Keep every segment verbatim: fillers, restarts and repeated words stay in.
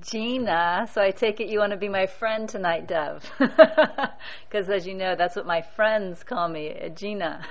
Gina, so I take it you want to be my friend tonight, Dove. Because as you know, that's what my friends call me, Gina.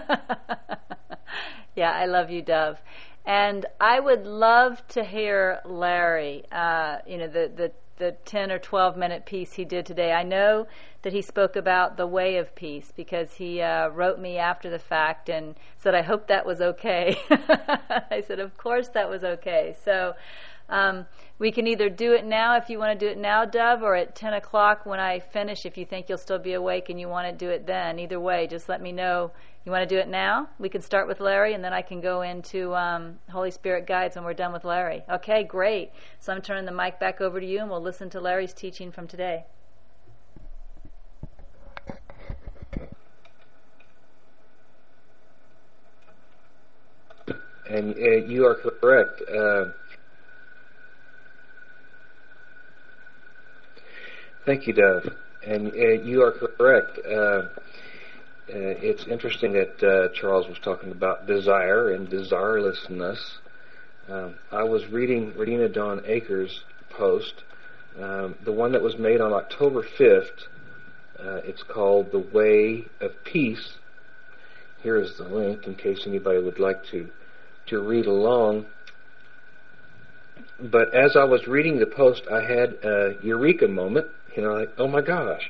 Yeah, I love you, Dove. And I would love to hear Larry, uh, you know, the, the, the ten or twelve minute piece he did today. I know that he spoke about the way of peace because he uh, wrote me after the fact and said, I hope that was okay. I said, of course that was okay. So um, we can either do it now if you want to do it now, Dove, or at ten o'clock when I finish if you think you'll still be awake and you want to do it then. Either way, just let me know. You want to do it now? We can start with Larry, and then I can go into um, Holy Spirit Guides when we're done with Larry. Okay, great. So I'm turning the mic back over to you, and we'll listen to Larry's teaching from today. And uh, you are correct. Uh, thank you, Dove. And uh, you are correct. Uh, Uh, it's interesting that uh, Charles was talking about desire and desirelessness. Um, I was reading Regina Dawn Akers' post, um, the one that was made on October fifth. Uh, it's called The Way of Peace. Here is the link in case anybody would like to, to read along. But as I was reading the post, I had a eureka moment. You know, like, oh my gosh.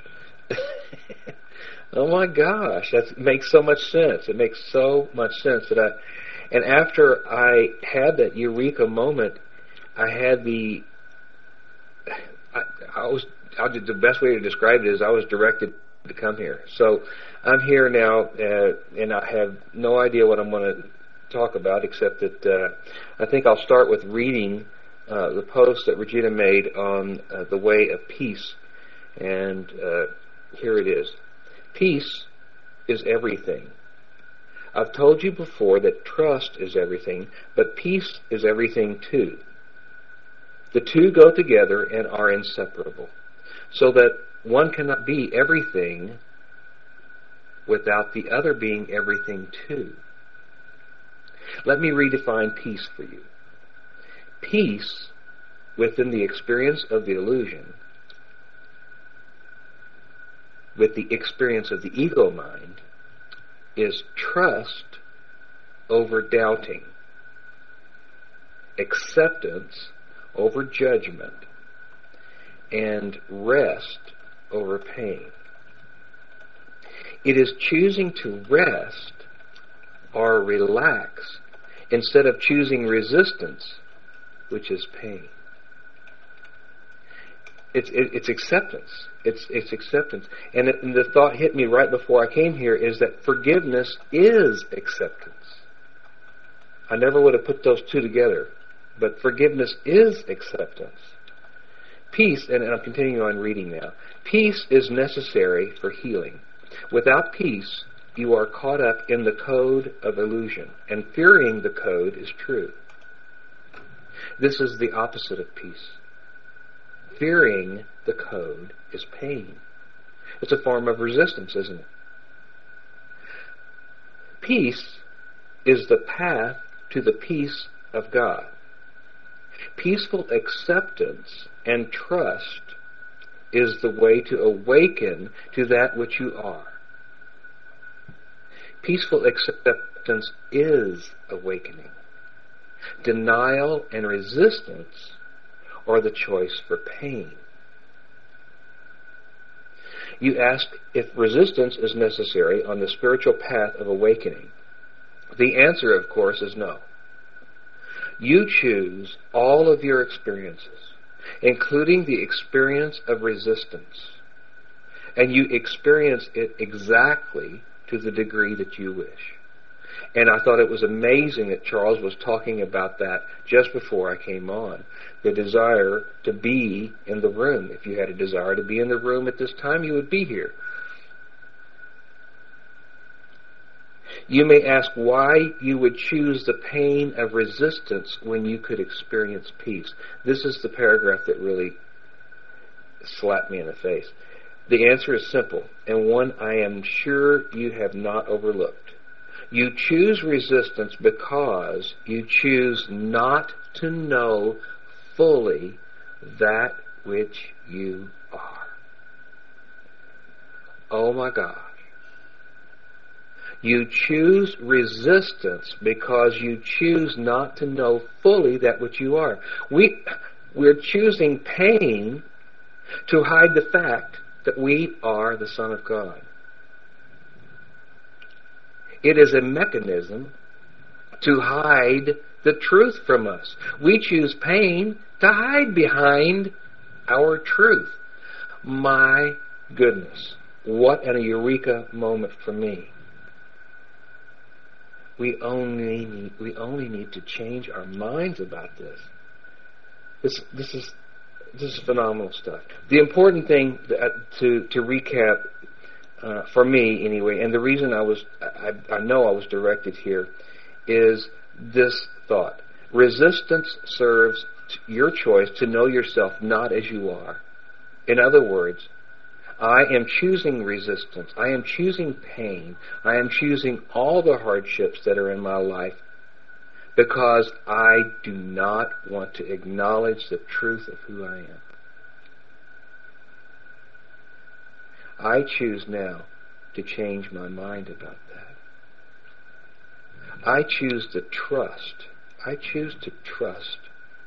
Oh my gosh, that makes so much sense. It makes so much sense that I, and after I had that eureka moment, I had the, I, I was, I did, the best way to describe it is I was directed to come here. So I'm here now, uh, and I have no idea what I'm going to talk about, except that uh, I think I'll start with reading uh, the post that Regina made on uh, the way of peace, and uh, here it is. Peace is everything. I've told you before that trust is everything, but peace is everything too. The two go together and are inseparable, so that one cannot be everything without the other being everything too. Let me redefine peace for you. Peace, within the experience of the illusion, with the experience of the ego mind, is trust over doubting, acceptance over judgment, and rest over pain. It is choosing to rest or relax instead of choosing resistance, which is pain. It's, it, it's acceptance. It's, it's acceptance. And, it, and the thought hit me right before I came here is that forgiveness is acceptance. I never would have put those two together. But forgiveness is acceptance. Peace, and, and I'm continuing on reading now. Peace is necessary for healing. Without peace, you are caught up in the code of illusion. And fearing the code is true. This is the opposite of peace. Fearing the code is pain. It's a form of resistance, isn't it? Peace is the path to the peace of God. Peaceful acceptance and trust is the way to awaken to that which you are. Peaceful acceptance is awakening. Denial and resistance or the choice for pain. You ask if resistance is necessary on the spiritual path of awakening. The answer, of course, is no. You choose all of your experiences, including the experience of resistance, and you experience it exactly to the degree that you wish. And I thought it was amazing that Charles was talking about that just before I came on. The desire to be in the room. If you had a desire to be in the room at this time, you would be here. You may ask why you would choose the pain of resistance when you could experience peace. This is the paragraph that really slapped me in the face. The answer is simple, and one I am sure you have not overlooked. You choose resistance because you choose not to know fully that which you are. Oh my gosh. You choose resistance because you choose not to know fully that which you are. We, we're choosing pain to hide the fact that we are the Son of God. It is a mechanism to hide the truth from us. We choose pain to hide behind our truth. My goodness, what an eureka moment for me. We only need, we only need to change our minds about this. This this is this is phenomenal stuff. The important thing that, to to recap uh, for me anyway, and the reason I was I, I know I was directed here is this thought: resistance serves your choice to know yourself not as you are. In other words, I am choosing resistance. I am choosing pain. I am choosing all the hardships that are in my life because I do not want to acknowledge the truth of who I am. I choose now to change my mind about that. I choose to trust. I choose to trust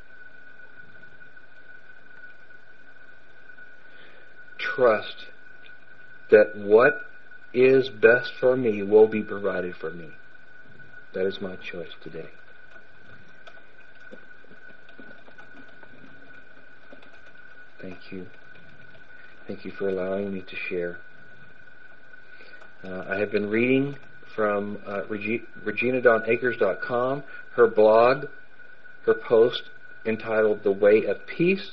Trust that what is best for me will be provided for me. That is my choice today. Thank you. Thank you for allowing me to share. Uh, I have been reading from uh, Regi- Regina Dawn Akers dot com, her blog, her post entitled The Way of Peace.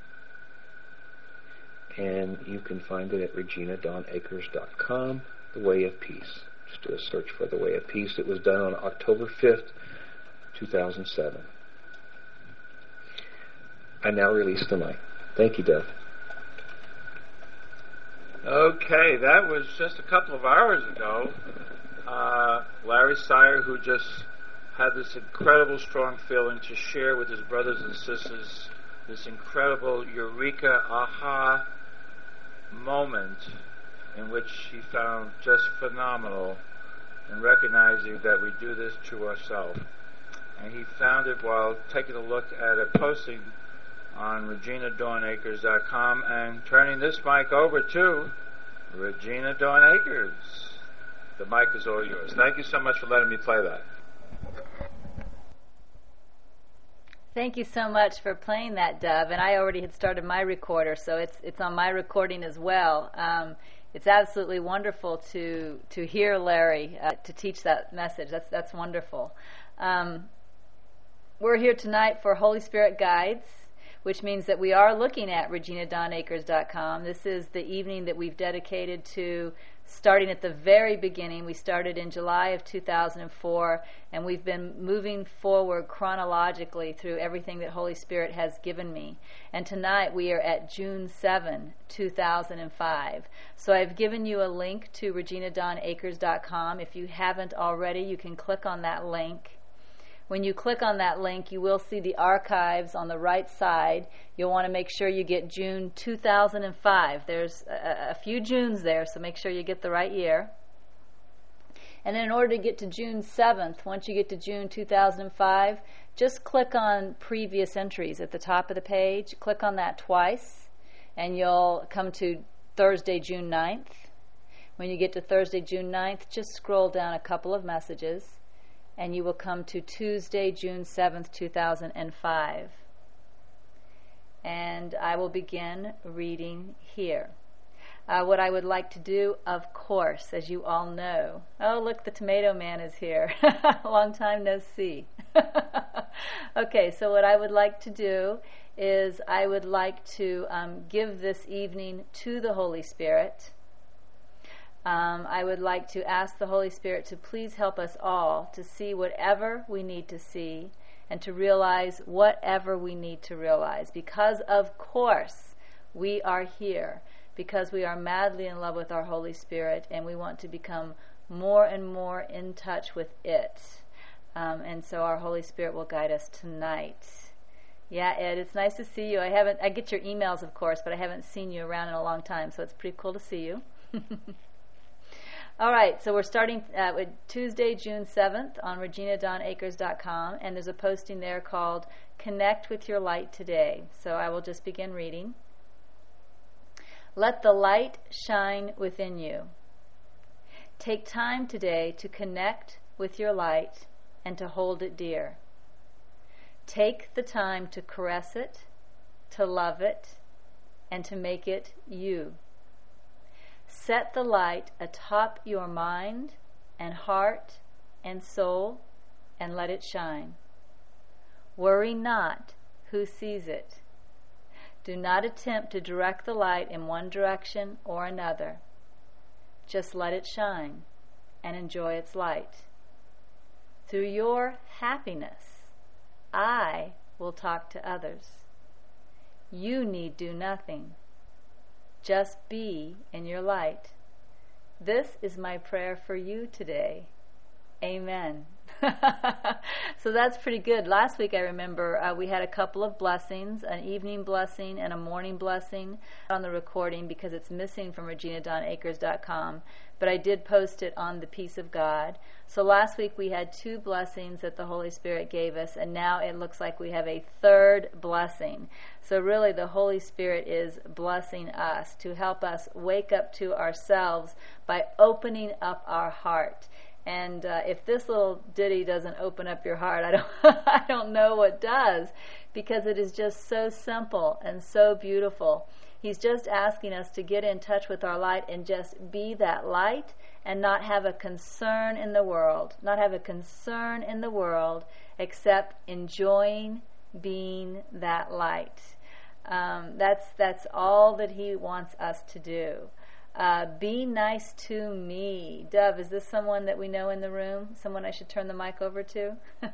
And you can find it at Regina Dawn Akers dot com, The Way of Peace. Just do a search for The Way of Peace. It was done on October fifth, two thousand seven. I now release the mic. Thank you, Dove. Okay, that was just a couple of hours ago. Uh, Larry Sire, who just had this incredible strong feeling to share with his brothers and sisters this incredible eureka, aha moment in which he found just phenomenal in recognizing that we do this to ourselves. And he found it while taking a look at a posting on Regina Dawn Akers dot com and turning this mic over to Regina Dawn Akers. The mic is all yours. Thank you so much for letting me play that. Thank you so much for playing that, Dove. And I already had started my recorder, so it's it's on my recording as well. Um, it's absolutely wonderful to to hear Larry uh, to teach that message. That's that's wonderful. Um, we're here tonight for Holy Spirit Guides, which means that we are looking at Regina Dawn Akers dot com. This is the evening that we've dedicated to starting at the very beginning. We started in July of two thousand four, and we've been moving forward chronologically through everything that Holy Spirit has given me. And tonight we are at June seventh, two thousand five. So I've given you a link to Regina Dawn Akers dot com. If you haven't already, you can click on that link. When you click on that link, you will see the archives on the right side. You'll want to make sure you get June two thousand five. There's a, a few Junes there, so make sure you get the right year. And then in order to get to June seventh, once you get to June two thousand five, just click on previous entries at the top of the page. Click on that twice, and you'll come to Thursday, June ninth. When you get to Thursday, June ninth, just scroll down a couple of messages, and you will come to Tuesday, June seventh, two thousand five. And I will begin reading here. Uh, what I would like to do, of course, as you all know. Oh, look, the Tomato Man is here. Long time no see. Okay, so what I would like to do is I would like to um, give this evening to the Holy Spirit. Um, I would like to ask the Holy Spirit to please help us all to see whatever we need to see and to realize whatever we need to realize. Because, of course, we are here because we are madly in love with our Holy Spirit and we want to become more and more in touch with it. Um, and so our Holy Spirit will guide us tonight Yeah, Ed, it's nice to see you. I haven't, I get your emails, of course, but I haven't seen you around in a long time, so it's pretty cool to see you. All right, so we're starting uh, with Tuesday, June seventh on regina dawn akers dot com, and there's a posting there called Connect with Your Light Today. So I will just begin reading. Let the light shine within you. Take time today to connect with your light and to hold it dear. Take the time to caress it, to love it, and to make it you. Set the light atop your mind and heart and soul and let it shine. Worry not who sees it. Do not attempt to direct the light in one direction or another. Just let it shine and enjoy its light. Through your happiness, I will talk to others. You need do nothing. Just be in your light. This is my prayer for you today. Amen. So that's pretty good. Last week I remember uh, we had a couple of blessings, an evening blessing and a morning blessing on the recording because it's missing from regina dawn akers dot com, but I did post it on the Peace of God. So last week we had two blessings that the Holy Spirit gave us, and now it looks like we have a third blessing. So really the Holy Spirit is blessing us to help us wake up to ourselves by opening up our heart. And uh, if this little ditty doesn't open up your heart, I don't, I don't know what does, because it is just so simple and so beautiful. He's just asking us to get in touch with our light and just be that light and not have a concern in the world, not have a concern in the world except enjoying being that light. Um, that's that's all that he wants us to do. Uh, be nice to me. Dove, is this someone that we know in the room? Someone I should turn the mic over to?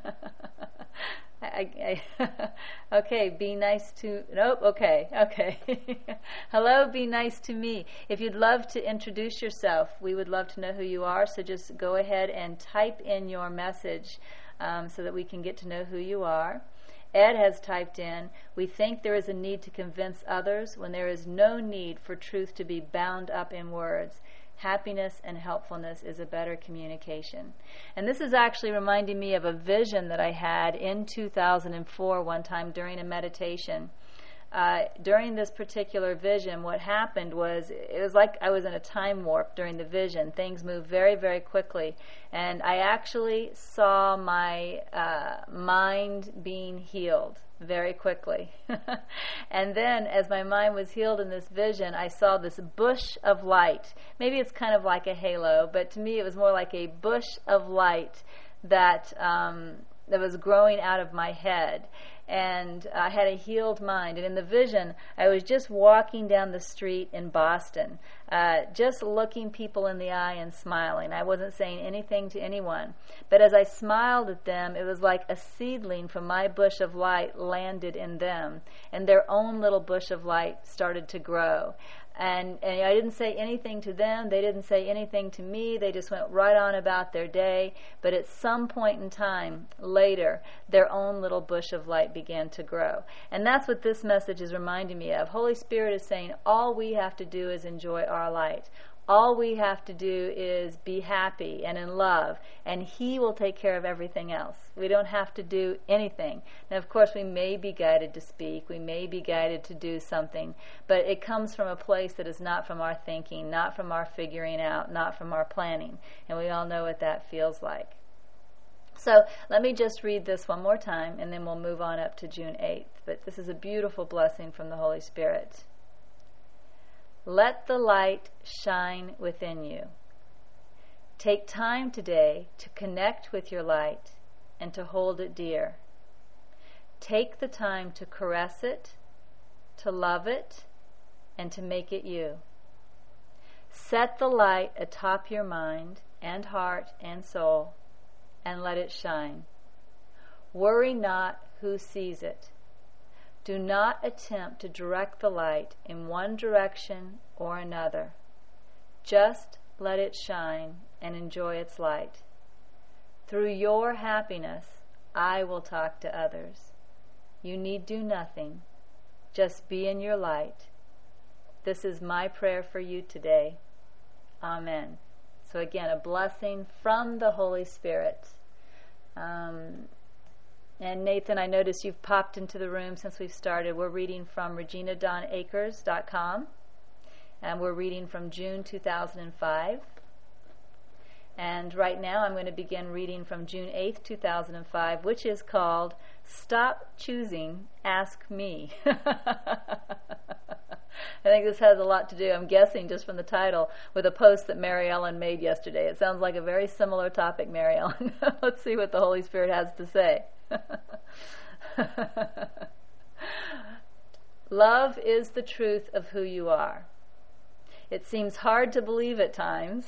I, I, okay, be nice to... Nope, okay, okay. Hello, be nice to me. If you'd love to introduce yourself, we would love to know who you are, so just go ahead and type in your message um, so that we can get to know who you are. Ed has typed in, we think there is a need to convince others when there is no need for truth to be bound up in words. Happiness and helpfulness is a better communication. And this is actually reminding me of a vision that I had in two thousand four one time during a meditation. Uh, during this particular vision, what happened was, it was like I was in a time warp during the vision. Things moved very, very quickly. And I actually saw my uh, mind being healed very quickly. And then, as my mind was healed in this vision, I saw this bush of light. Maybe it's kind of like a halo, but to me it was more like a bush of light that um, that was growing out of my head. And I had a healed mind. And in the vision, I was just walking down the street in Boston, uh, just looking people in the eye and smiling. I wasn't saying anything to anyone. But as I smiled at them, it was like a seedling from my bush of light landed in them, and their own little bush of light started to grow. And, and I didn't say anything to them. They didn't say anything to me. They just went right on about their day. But at some point in time later, their own little bush of light began to grow. And that's what this message is reminding me of. Holy Spirit is saying all we have to do is enjoy our light. All we have to do is be happy and in love, and He will take care of everything else. We don't have to do anything. Now, of course, we may be guided to speak, we may be guided to do something, but it comes from a place that is not from our thinking, not from our figuring out, not from our planning, and we all know what that feels like. So let me just read this one more time, and then we'll move on up to June eighth. But this is a beautiful blessing from the Holy Spirit. Let the light shine within you. Take time today to connect with your light and to hold it dear. Take the time to caress it, to love it, and to make it you. Set the light atop your mind and heart and soul, and let it shine. Worry not who sees it. Do not attempt to direct the light in one direction or another. Just let it shine and enjoy its light. Through your happiness, I will talk to others. You need do nothing. Just be in your light. This is my prayer for you today. Amen. So again, a blessing from the Holy Spirit. Um, and Nathan, I notice you've popped into the room since we've started. We're reading from regina dawn acres dot com, and we're reading from June two thousand five. And right now I'm going to begin reading from June eighth, two thousand five, which is called Stop Choosing, Ask Me. I think this has a lot to do, I'm guessing just from the title, with a post that Mary Ellen made yesterday. It sounds like a very similar topic, Mary Ellen. Let's see what the Holy Spirit has to say. Love is the truth of who you are. It seems hard to believe at times.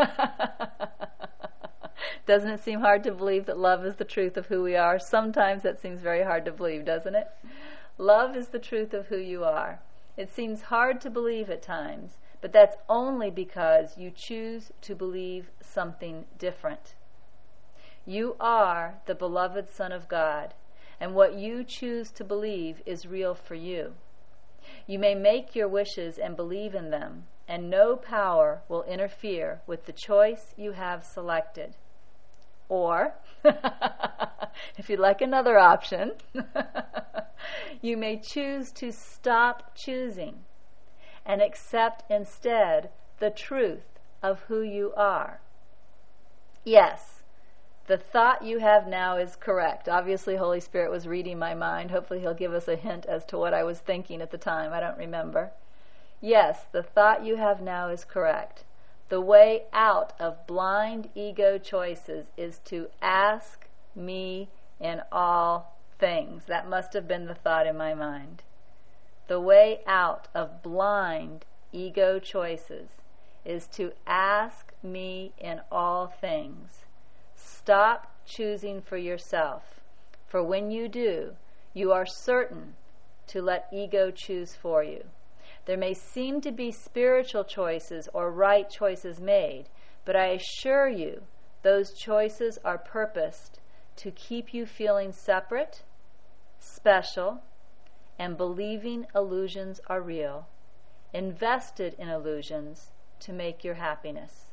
Doesn't it seem hard to believe that love is the truth of who we are? Sometimes that seems very hard to believe, doesn't it? Love is the truth of who you are. It seems hard to believe at times, but that's only because you choose to believe something different. You are the beloved Son of God, and what you choose to believe is real for you. You may make your wishes and believe in them, and no power will interfere with the choice you have selected. Or, if you'd like another option, you may choose to stop choosing and accept instead the truth of who you are. Yes, the thought you have now is correct. Obviously, Holy Spirit was reading my mind. Hopefully he'll give us a hint as to what I was thinking at the time. I don't remember. Yes, the thought you have now is correct. The way out of blind ego choices is to ask me in all things. That must have been the thought in my mind. The way out of blind ego choices is to ask me in all things. Stop choosing for yourself, for when you do, you are certain to let ego choose for you. There may seem to be spiritual choices or right choices made, but I assure you those choices are purposed to keep you feeling separate, special, and believing illusions are real, invested in illusions to make your happiness.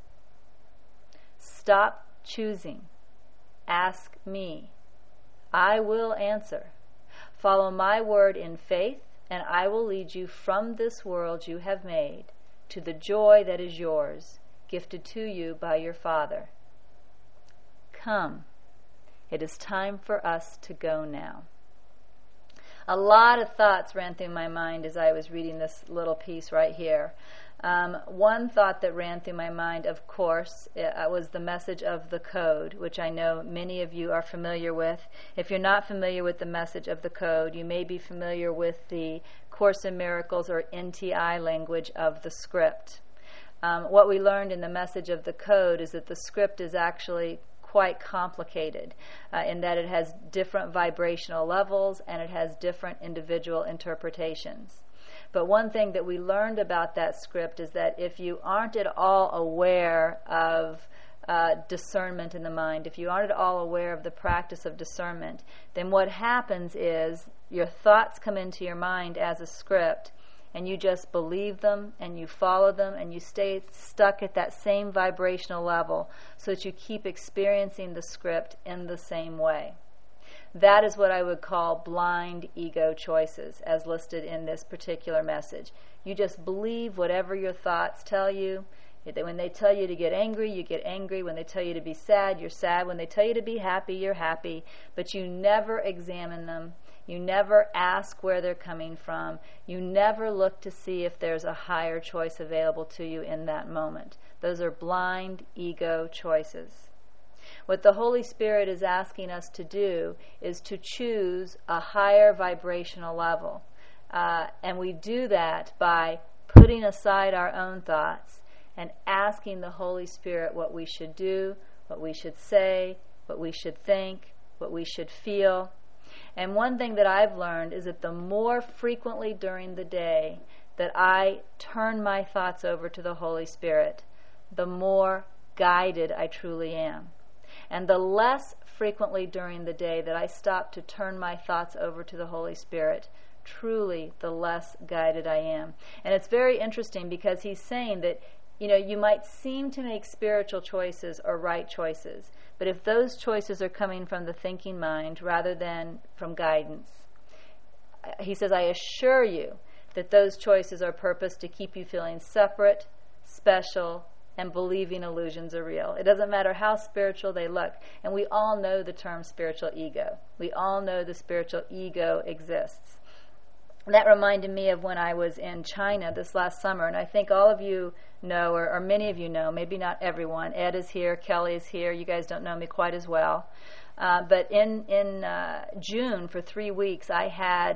Stop choosing. Ask me. I will answer. Follow my word in faith, and I will lead you from this world you have made to the joy that is yours, gifted to you by your Father. Come. It is time for us to go now. A lot of thoughts ran through my mind as I was reading this little piece right here. Um, one thought that ran through my mind, of course, uh, was the message of the code, which I know many of you are familiar with. If you're not familiar with the message of the code, you may be familiar with the Course in Miracles or N T I language of the script. Um, what we learned in the message of the code is that the script is actually quite complicated uh, in that it has different vibrational levels and it has different individual interpretations. But one thing that we learned about that script is that if you aren't at all aware of uh, discernment in the mind, if you aren't at all aware of the practice of discernment, then what happens is your thoughts come into your mind as a script, and you just believe them and you follow them and you stay stuck at that same vibrational level so that you keep experiencing the script in the same way. That is what I would call blind ego choices, as listed in this particular message. You just believe whatever your thoughts tell you. When they tell you to get angry, you get angry. When they tell you to be sad, you're sad. When they tell you to be happy, you're happy. But you never examine them. You never ask where they're coming from. You never look to see if there's a higher choice available to you in that moment. Those are blind ego choices. What the Holy Spirit is asking us to do is to choose a higher vibrational level. Uh, and we do that by putting aside our own thoughts and asking the Holy Spirit what we should do, what we should say, what we should think, what we should feel. And one thing that I've learned is that the more frequently during the day that I turn my thoughts over to the Holy Spirit, the more guided I truly am. And the less frequently during the day that I stop to turn my thoughts over to the Holy Spirit, truly the less guided I am. And it's very interesting because he's saying that, you know, you might seem to make spiritual choices or right choices, but if those choices are coming from the thinking mind rather than from guidance, he says, I assure you that those choices are purposed to keep you feeling separate, special, and believing illusions are real. It doesn't matter how spiritual they look. And we all know the term spiritual ego. We all know the spiritual ego exists. And that reminded me of when I was in China this last summer, and I think all of you know, or, or many of you know, maybe not everyone. Ed is here, Kelly is here. You guys don't know me quite as well. Uh, but in, in uh, June, for three weeks, I had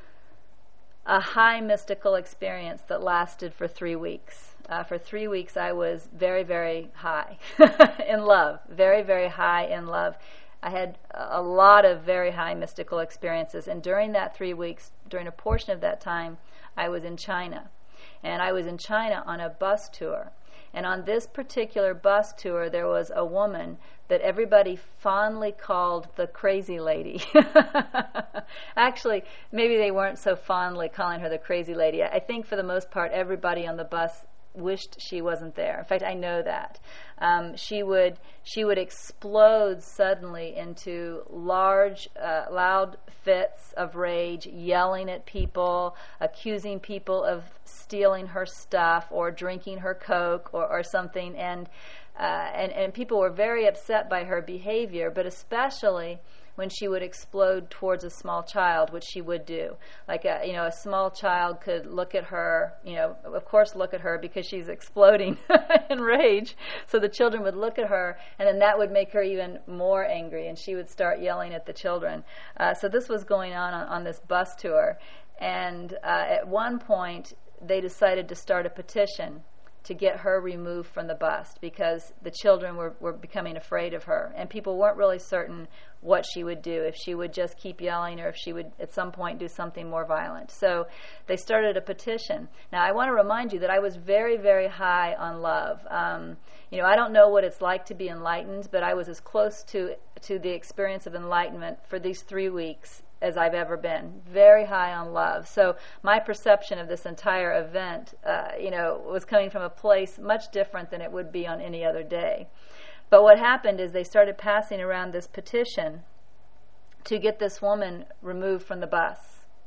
a high mystical experience that lasted for three weeks. Uh, for three weeks, I was very, very high in love, very, very high in love. I had a lot of very high mystical experiences, and during that three weeks, during a portion of that time, I was in China. And I was in China on a bus tour. And on this particular bus tour, there was a woman that everybody fondly called the crazy lady. Actually, maybe they weren't so fondly calling her the crazy lady. I think for the most part, everybody on the bus wished she wasn't there. In fact, I know that. Um, she would she would explode suddenly into large, uh, loud fits of rage, yelling at people, accusing people of stealing her stuff or drinking her Coke or, or something. And, uh, and and people were very upset by her behavior, but especially when she would explode towards a small child, which she would do. Like, a, you know, a small child could look at her, you know, of course look at her because she's exploding in rage. So the children would look at her, and then that would make her even more angry, and she would start yelling at the children. Uh, so this was going on, on on this bus tour. And uh, at one point, they decided to start a petition to get her removed from the bus because the children were, were becoming afraid of her, and people weren't really certain what she would do, if she would just keep yelling or if she would at some point do something more violent. So they started a petition. Now, I want to remind you that I was very, very high on love. Um, you know, I don't know what it's like to be enlightened, but I was as close to, to the experience of enlightenment for these three weeks as I've ever been, very high on love. So my perception of this entire event, uh, you know, was coming from a place much different than it would be on any other day. But what happened is they started passing around this petition to get this woman removed from the bus.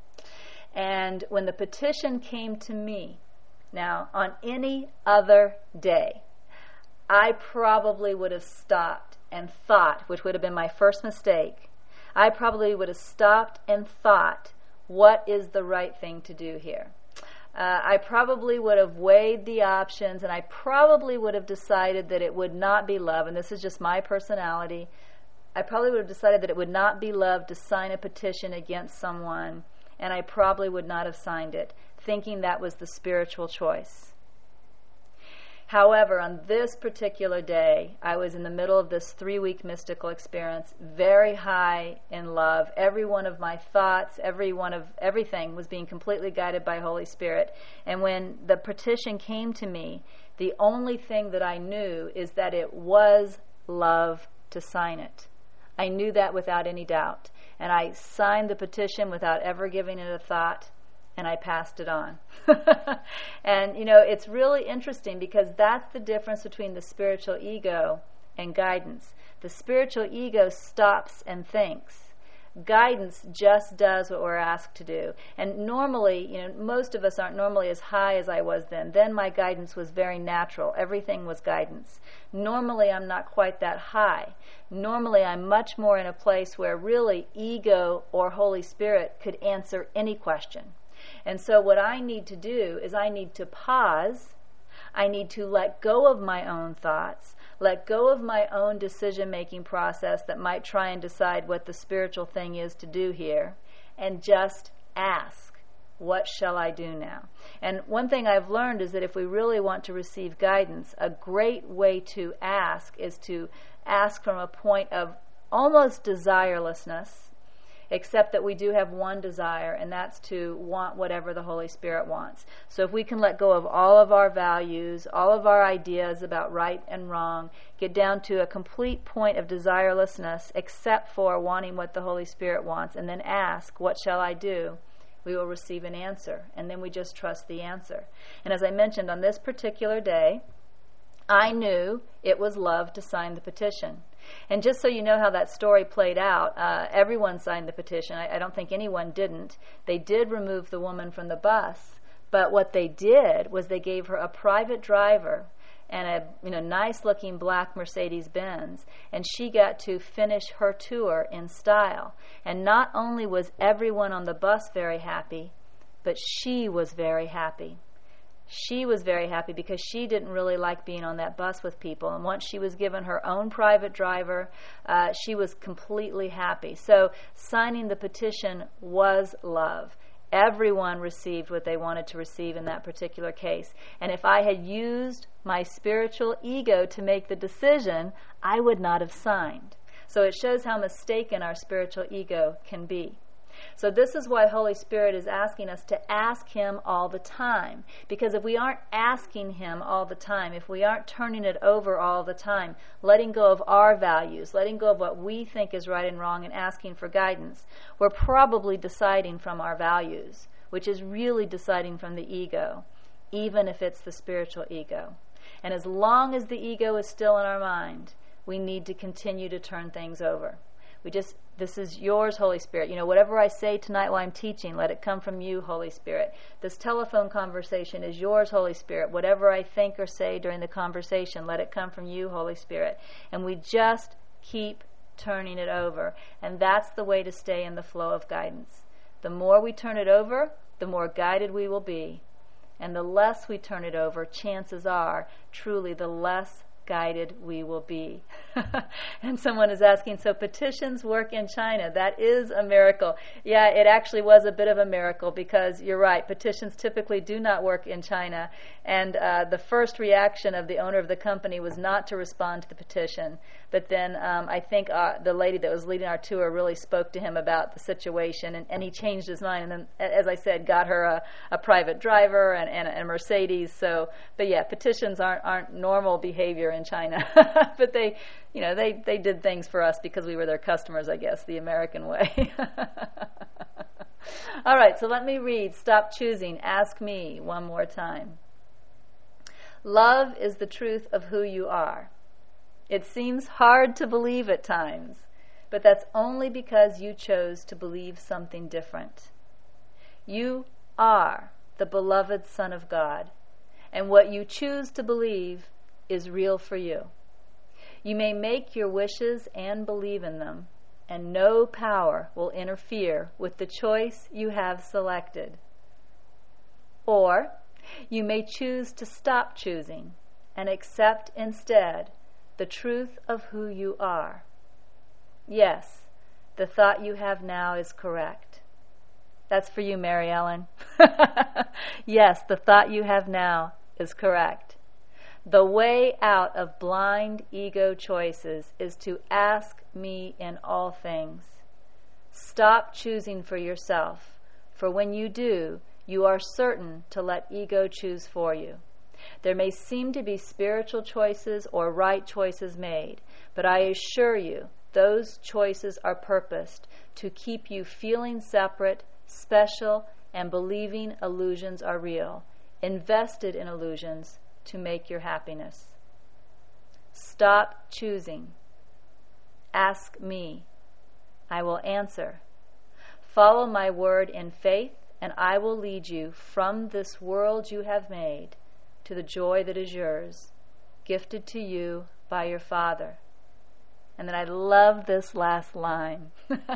And when the petition came to me, now, on any other day, I probably would have stopped and thought, which would have been my first mistake, I probably would have stopped and thought, what is the right thing to do here? Uh, I probably would have weighed the options, and I probably would have decided that it would not be love, and this is just my personality. I probably would have decided that it would not be love to sign a petition against someone, and I probably would not have signed it, thinking that was the spiritual choice. However, on this particular day, I was in the middle of this three-week mystical experience, very high in love. Every one of my thoughts, every one of everything was being completely guided by Holy Spirit. And when the petition came to me, the only thing that I knew is that it was love to sign it. I knew that without any doubt. And I signed the petition without ever giving it a thought. And I passed it on. And, you know, it's really interesting because that's the difference between the spiritual ego and guidance. The spiritual ego stops and thinks. Guidance just does what we're asked to do. And normally, you know, most of us aren't normally as high as I was then. Then my guidance was very natural. Everything was guidance. Normally, I'm not quite that high. Normally, I'm much more in a place where really ego or Holy Spirit could answer any question. And so what I need to do is I need to pause. I need to let go of my own thoughts, let go of my own decision-making process that might try and decide what the spiritual thing is to do here, and just ask, what shall I do now? And one thing I've learned is that if we really want to receive guidance, a great way to ask is to ask from a point of almost desirelessness. except that we do have one desire, and that's to want whatever the Holy Spirit wants. So if we can let go of all of our values, all of our ideas about right and wrong, get down to a complete point of desirelessness except for wanting what the Holy Spirit wants, and then ask, what shall I do? We will receive an answer, and then we just trust the answer. And as I mentioned, on this particular day, I knew it was love to sign the petition. And just so you know how that story played out, uh, everyone signed the petition. I, I don't think anyone didn't. They did remove the woman from the bus, but what they did was they gave her a private driver and a you know nice-looking black Mercedes-Benz, and she got to finish her tour in style. And not only was everyone on the bus very happy, but she was very happy. She was very happy because she didn't really like being on that bus with people. And once she was given her own private driver, uh, she was completely happy. So signing the petition was love. Everyone received what they wanted to receive in that particular case. And if I had used my spiritual ego to make the decision, I would not have signed. So it shows how mistaken our spiritual ego can be. So this is why Holy Spirit is asking us to ask Him all the time. Because if we aren't asking Him all the time, if we aren't turning it over all the time, letting go of our values, letting go of what we think is right and wrong, and asking for guidance, we're probably deciding from our values, which is really deciding from the ego, even if it's the spiritual ego. And as long as the ego is still in our mind, we need to continue to turn things over. We just, this is yours, Holy Spirit. You know, whatever I say tonight while I'm teaching, let it come from you, Holy Spirit. This telephone conversation is yours, Holy Spirit. Whatever I think or say during the conversation, let it come from you, Holy Spirit. And we just keep turning it over. And that's the way to stay in the flow of guidance. The more we turn it over, the more guided we will be. And the less we turn it over, chances are, truly, the less guided we will be. And someone is asking, so petitions work in China? That is a miracle. Yeah, it actually was a bit of a miracle, because you're right, petitions typically do not work in China. And uh, the first reaction of the owner of the company was not to respond to the petition. But then um, I think uh, the lady that was leading our tour really spoke to him about the situation, and, and he changed his mind. And then, as I said, got her a, a private driver and, and a Mercedes. So, but yeah, petitions aren't aren't normal behavior in China. But they, you know, they, they did things for us because we were their customers, I guess, the American way. All right, so let me read Stop Choosing, Ask Me one more time. Love is the truth of who you are. It seems hard to believe at times, but that's only because you chose to believe something different. You are the beloved Son of God, and what you choose to believe is real for you. You may make your wishes and believe in them, and no power will interfere with the choice you have selected. Or you may choose to stop choosing and accept instead the truth of who you are. Yes, the thought you have now is correct. That's for you, Mary Ellen. Yes, the thought you have now is correct. The way out of blind ego choices is to ask me in all things. Stop choosing for yourself, for when you do, you are certain to let ego choose for you. There may seem to be spiritual choices or right choices made, but I assure you, those choices are purposed to keep you feeling separate, special, and believing illusions are real, invested in illusions to make your happiness. Stop choosing. Ask me. I will answer. Follow my word in faith, and I will lead you from this world you have made to the joy that is yours, gifted to you by your Father. And then I love this last line.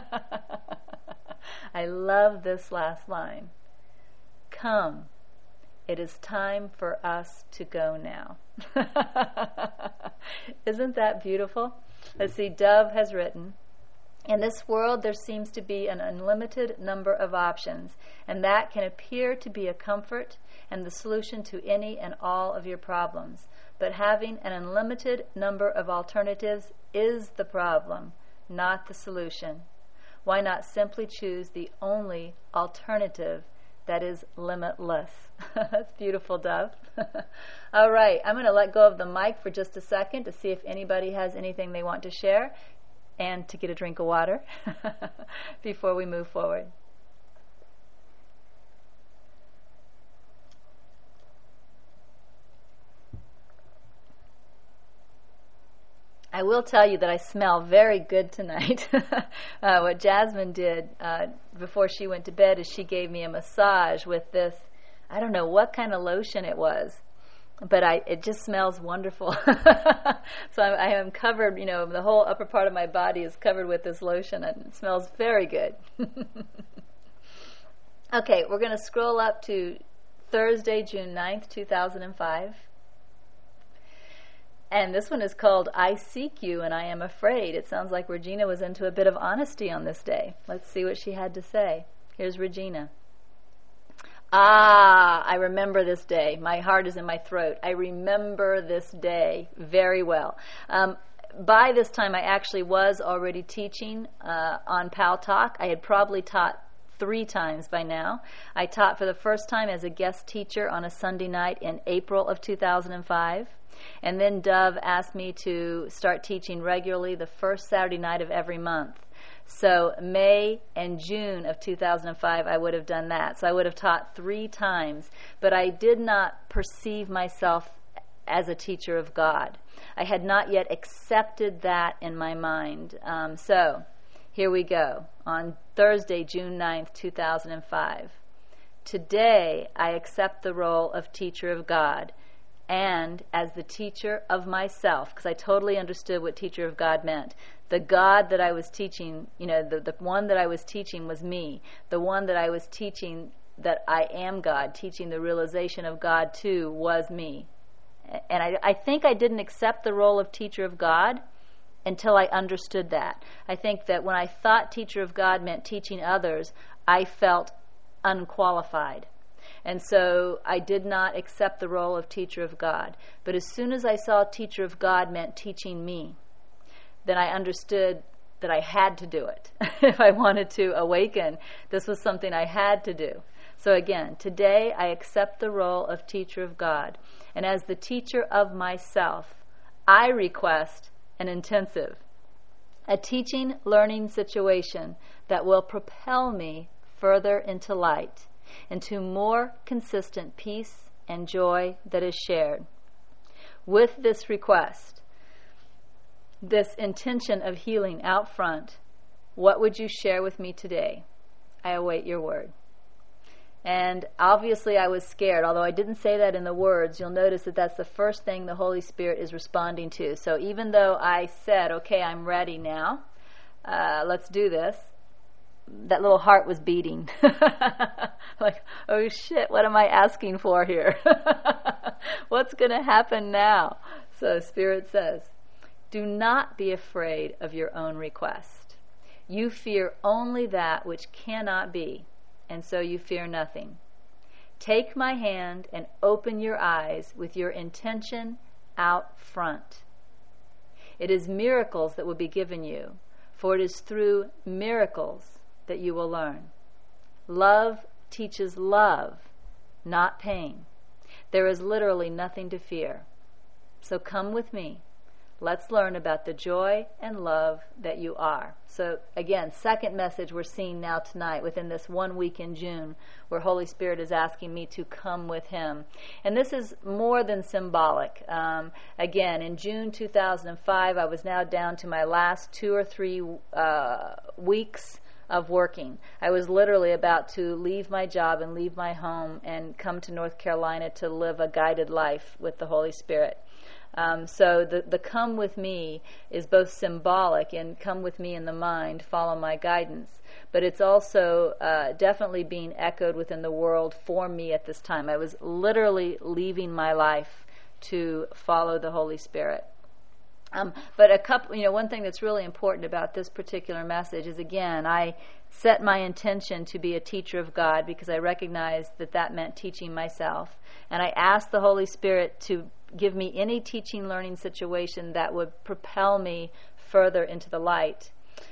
I love this last line. Come, it is time for us to go now. Isn't that beautiful? Let's see, Dove has written, in this world there seems to be an unlimited number of options, and that can appear to be a comfort and the solution to any and all of your problems. But having an unlimited number of alternatives is the problem, not the solution. Why not simply choose the only alternative that is limitless? That's beautiful, Dove. All right, I'm going to let go of the mic for just a second to see if anybody has anything they want to share and to get a drink of water before we move forward. I will tell you that I smell very good tonight. uh, what Jasmine did uh, before she went to bed is she gave me a massage with this, I don't know what kind of lotion it was, but I it just smells wonderful. So I, I am covered, you know, the whole upper part of my body is covered with this lotion, and it smells very good. Okay, we're going to scroll up to Thursday, June ninth, two thousand five. And this one is called I Seek You and I Am Afraid. It sounds like Regina was into a bit of honesty on this day. Let's see what she had to say. Here's Regina. Ah, I remember this day. My heart is in my throat. I remember this day very well. Um, by this time, I actually was already teaching uh, on Pal Talk. I had probably taught three times by now. I taught for the first time as a guest teacher on a Sunday night in April of two thousand five. And then Dove asked me to start teaching regularly the first Saturday night of every month. So May and June of two thousand five, I would have done that. So I would have taught three times. But I did not perceive myself as a teacher of God. I had not yet accepted that in my mind. Um, so here we go. On Thursday, June ninth, two thousand five. Today, I accept the role of teacher of God and as the teacher of myself, because I totally understood what teacher of God meant. The God that I was teaching, you know, the, the one that I was teaching was me. The one that I was teaching that I am God, teaching the realization of God to, was me. And I, I think I didn't accept the role of teacher of God until I understood that. I think that when I thought teacher of God meant teaching others, I felt unqualified. And so I did not accept the role of teacher of God. But as soon as I saw teacher of God meant teaching me, then I understood that I had to do it. If I wanted to awaken, this was something I had to do. So again, today I accept the role of teacher of God. And as the teacher of myself, I request an intensive, a teaching learning situation that will propel me further into light, into more consistent peace and joy that is shared. With this request, this intention of healing out front, what would you share with me today? I await your word. And obviously I was scared. Although I didn't say that in the words, you'll notice that that's the first thing the Holy Spirit is responding to. So even though I said, okay, I'm ready now, uh, let's do this, that little heart was beating. Like, oh shit, what am I asking for here? What's going to happen now? So Spirit says, do not be afraid of your own request. You fear only that which cannot be, and so you fear nothing. Take my hand and open your eyes with your intention out front. It is miracles that will be given you, for it is through miracles that you will learn. Love teaches love, not pain. There is literally nothing to fear. So come with me. Let's learn about the joy and love that you are. So again, second message we're seeing now tonight within this one week in June, where Holy Spirit is asking me to come with Him. And this is more than symbolic. Um, again, in June two thousand five, I was now down to my last two or three uh, weeks of working. I was literally about to leave my job and leave my home and come to North Carolina to live a guided life with the Holy Spirit. Um, so the, the come with me is both symbolic and come with me in the mind, follow my guidance, but it's also uh, definitely being echoed within the world for me at this time. I was literally leaving my life to follow the Holy Spirit. Um, but a couple, you know, one thing that's really important about this particular message is, again, I set my intention to be a teacher of God because I recognized that that meant teaching myself. And I asked the Holy Spirit to give me any teaching learning situation that would propel me further into the light.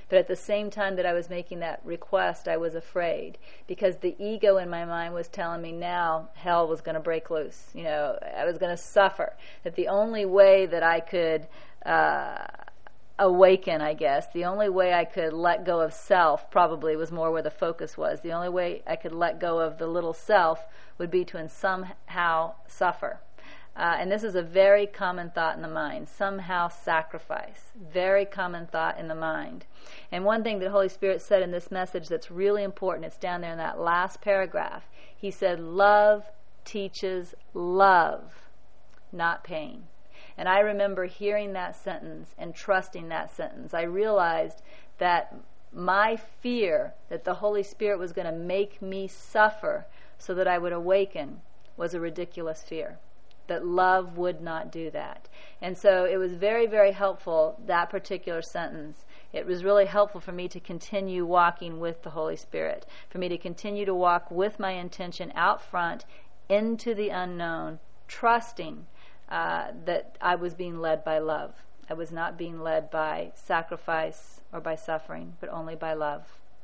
But at the same time that I was making that request, I was afraid, because the ego in my mind was telling me now hell was going to break loose. You know, I was going to suffer. That the only way that I could uh, awaken, I guess, the only way I could let go of self probably was more where the focus was. The only way I could let go of the little self would be to somehow suffer. Uh, and this is a very common thought in the mind, somehow sacrifice. Very common thought in the mind. And one thing that the Holy Spirit said in this message that's really important, it's down there in that last paragraph. He said, love teaches love, not pain. And I remember hearing that sentence and trusting that sentence. I realized that my fear that the Holy Spirit was going to make me suffer so that I would awaken was a ridiculous fear. That love would not do that. And so it was very, very helpful, that particular sentence. It was really helpful for me to continue walking with the Holy Spirit, for me to continue to walk with my intention out front into the unknown, trusting uh, that I was being led by love. I was not being led by sacrifice or by suffering, but only by love.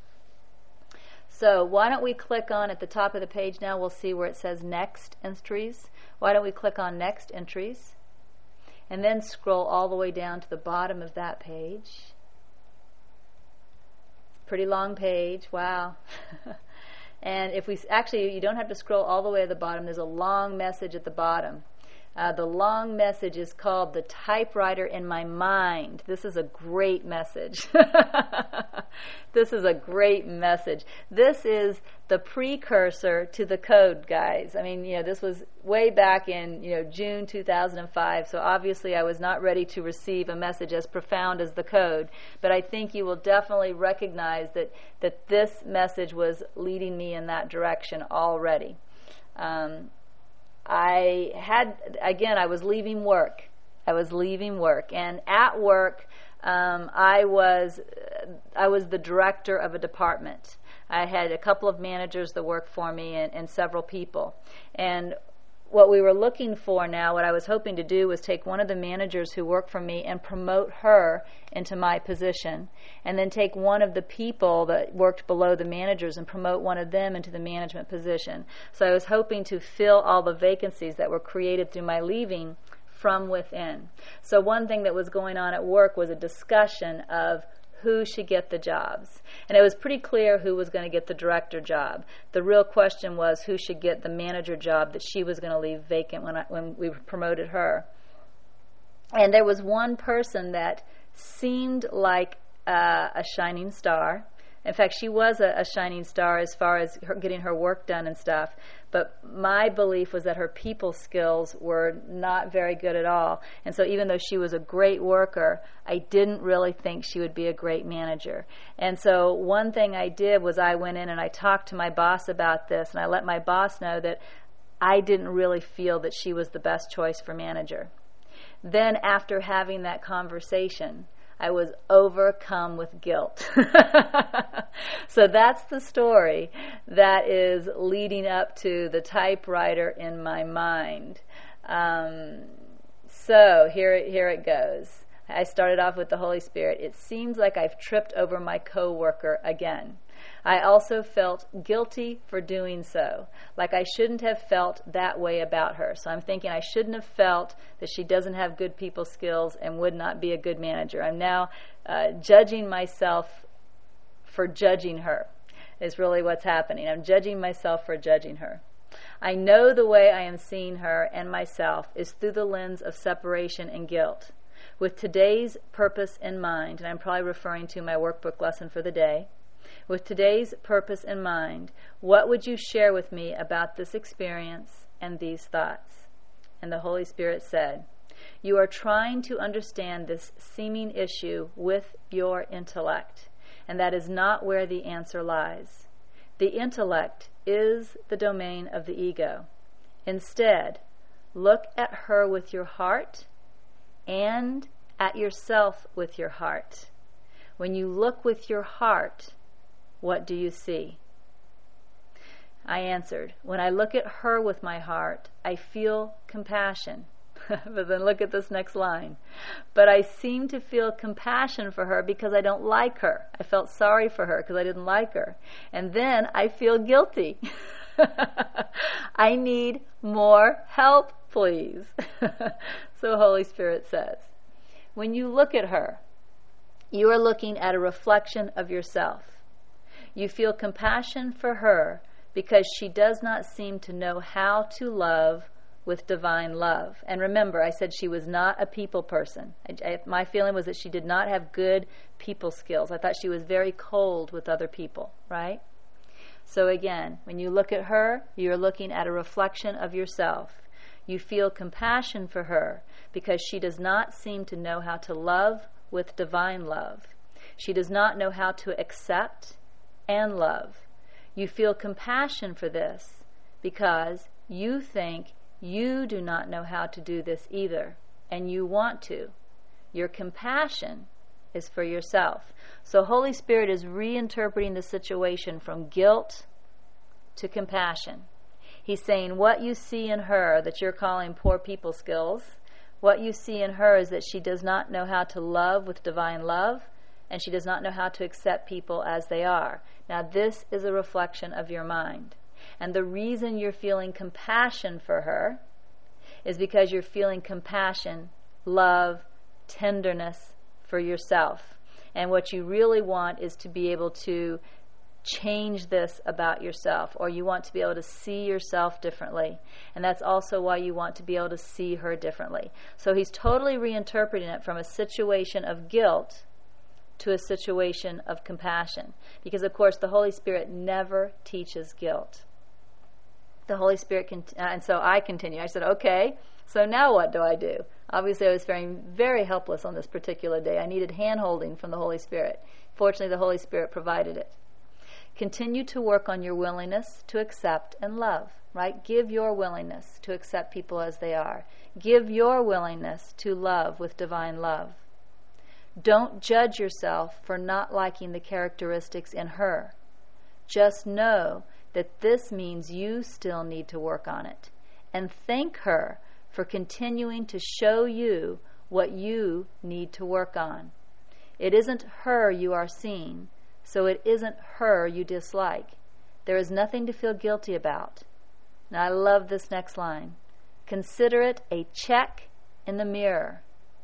So why don't we click on at the top of the page now, we'll see where it says next entries. Why don't we click on next entries and then scroll all the way down to the bottom of that page. Pretty long page, wow. And if we, actually you don't have to scroll all the way to the bottom, there's a long message at the bottom. Uh, the long message is called The Typewriter in My Mind. This is a great message. This is a great message. This is the precursor to the code, guys. I mean, you know, this was way back in, you know, June two thousand five, so obviously I was not ready to receive a message as profound as the code, but I think you will definitely recognize that, that this message was leading me in that direction already. Um, I had, again, I was leaving work. I was leaving work. And at work, um, I was I was the director of a department. I had a couple of managers that worked for me and, and several people. And what we were looking for now, what I was hoping to do was take one of the managers who worked for me and promote her into my position, and then take one of the people that worked below the managers and promote one of them into the management position. So I was hoping to fill all the vacancies that were created through my leaving from within. So one thing that was going on at work was a discussion of who should get the jobs. And it was pretty clear who was going to get the director job. The real question was who should get the manager job that she was going to leave vacant when I, when we promoted her. And there was one person that seemed like uh, a shining star. In fact, she was a, a shining star as far as her getting her work done and stuff. But my belief was that her people skills were not very good at all. And so even though she was a great worker, I didn't really think she would be a great manager. And so one thing I did was I went in and I talked to my boss about this, and I let my boss know that I didn't really feel that she was the best choice for manager. Then after having that conversation, I was overcome with guilt. So that's the story that is leading up to the typewriter in my mind. Um, so here, here it goes. I started off with the Holy Spirit. It seems like I've tripped over my coworker again. I also felt guilty for doing so, like I shouldn't have felt that way about her. So I'm thinking I shouldn't have felt that she doesn't have good people skills and would not be a good manager. I'm now uh, judging myself for judging her, is really what's happening. I'm judging myself for judging her. I know the way I am seeing her and myself is through the lens of separation and guilt. With today's purpose in mind, and I'm probably referring to my workbook lesson for the day, with today's purpose in mind, what would you share with me about this experience and these thoughts? And the Holy Spirit said, you are trying to understand this seeming issue with your intellect, and that is not where the answer lies. The intellect is the domain of the ego. Instead, look at her with your heart and at yourself with your heart. When you look with your heart, what do you see? I answered, when I look at her with my heart, I feel compassion. But then look at this next line. But I seem to feel compassion for her because I don't like her. I felt sorry for her because I didn't like her. And then I feel guilty. I need more help, please. So Holy Spirit says, when you look at her, you are looking at a reflection of yourself. You feel compassion for her because she does not seem to know how to love with divine love. And remember, I said she was not a people person. I, I, my feeling was that she did not have good people skills. I thought she was very cold with other people, right? So again, when you look at her, you're looking at a reflection of yourself. You feel compassion for her because she does not seem to know how to love with divine love. She does not know how to accept and love. You feel compassion for this because you think you do not know how to do this either, and you want to. Your compassion is for yourself. So Holy Spirit is reinterpreting the situation from guilt to compassion. He's saying what you see in her that you're calling poor people skills, what you see in her is that she does not know how to love with divine love, and she does not know how to accept people as they are. Now this is a reflection of your mind. And the reason you're feeling compassion for her is because you're feeling compassion, love, tenderness for yourself. And what you really want is to be able to change this about yourself, or you want to be able to see yourself differently. And that's also why you want to be able to see her differently. So he's totally reinterpreting it from a situation of guilt to a situation of compassion. Because, of course, the Holy Spirit never teaches guilt. The Holy Spirit, can, uh, and so I continue. I said, okay, so now what do I do? Obviously, I was feeling very helpless on this particular day. I needed hand-holding from the Holy Spirit. Fortunately, the Holy Spirit provided it. Continue to work on your willingness to accept and love, right? Give your willingness to accept people as they are. Give your willingness to love with divine love. Don't judge yourself for not liking the characteristics in her. Just know that this means you still need to work on it. And thank her for continuing to show you what you need to work on. It isn't her you are seeing, so it isn't her you dislike. There is nothing to feel guilty about. Now I love this next line. Consider it a check in the mirror.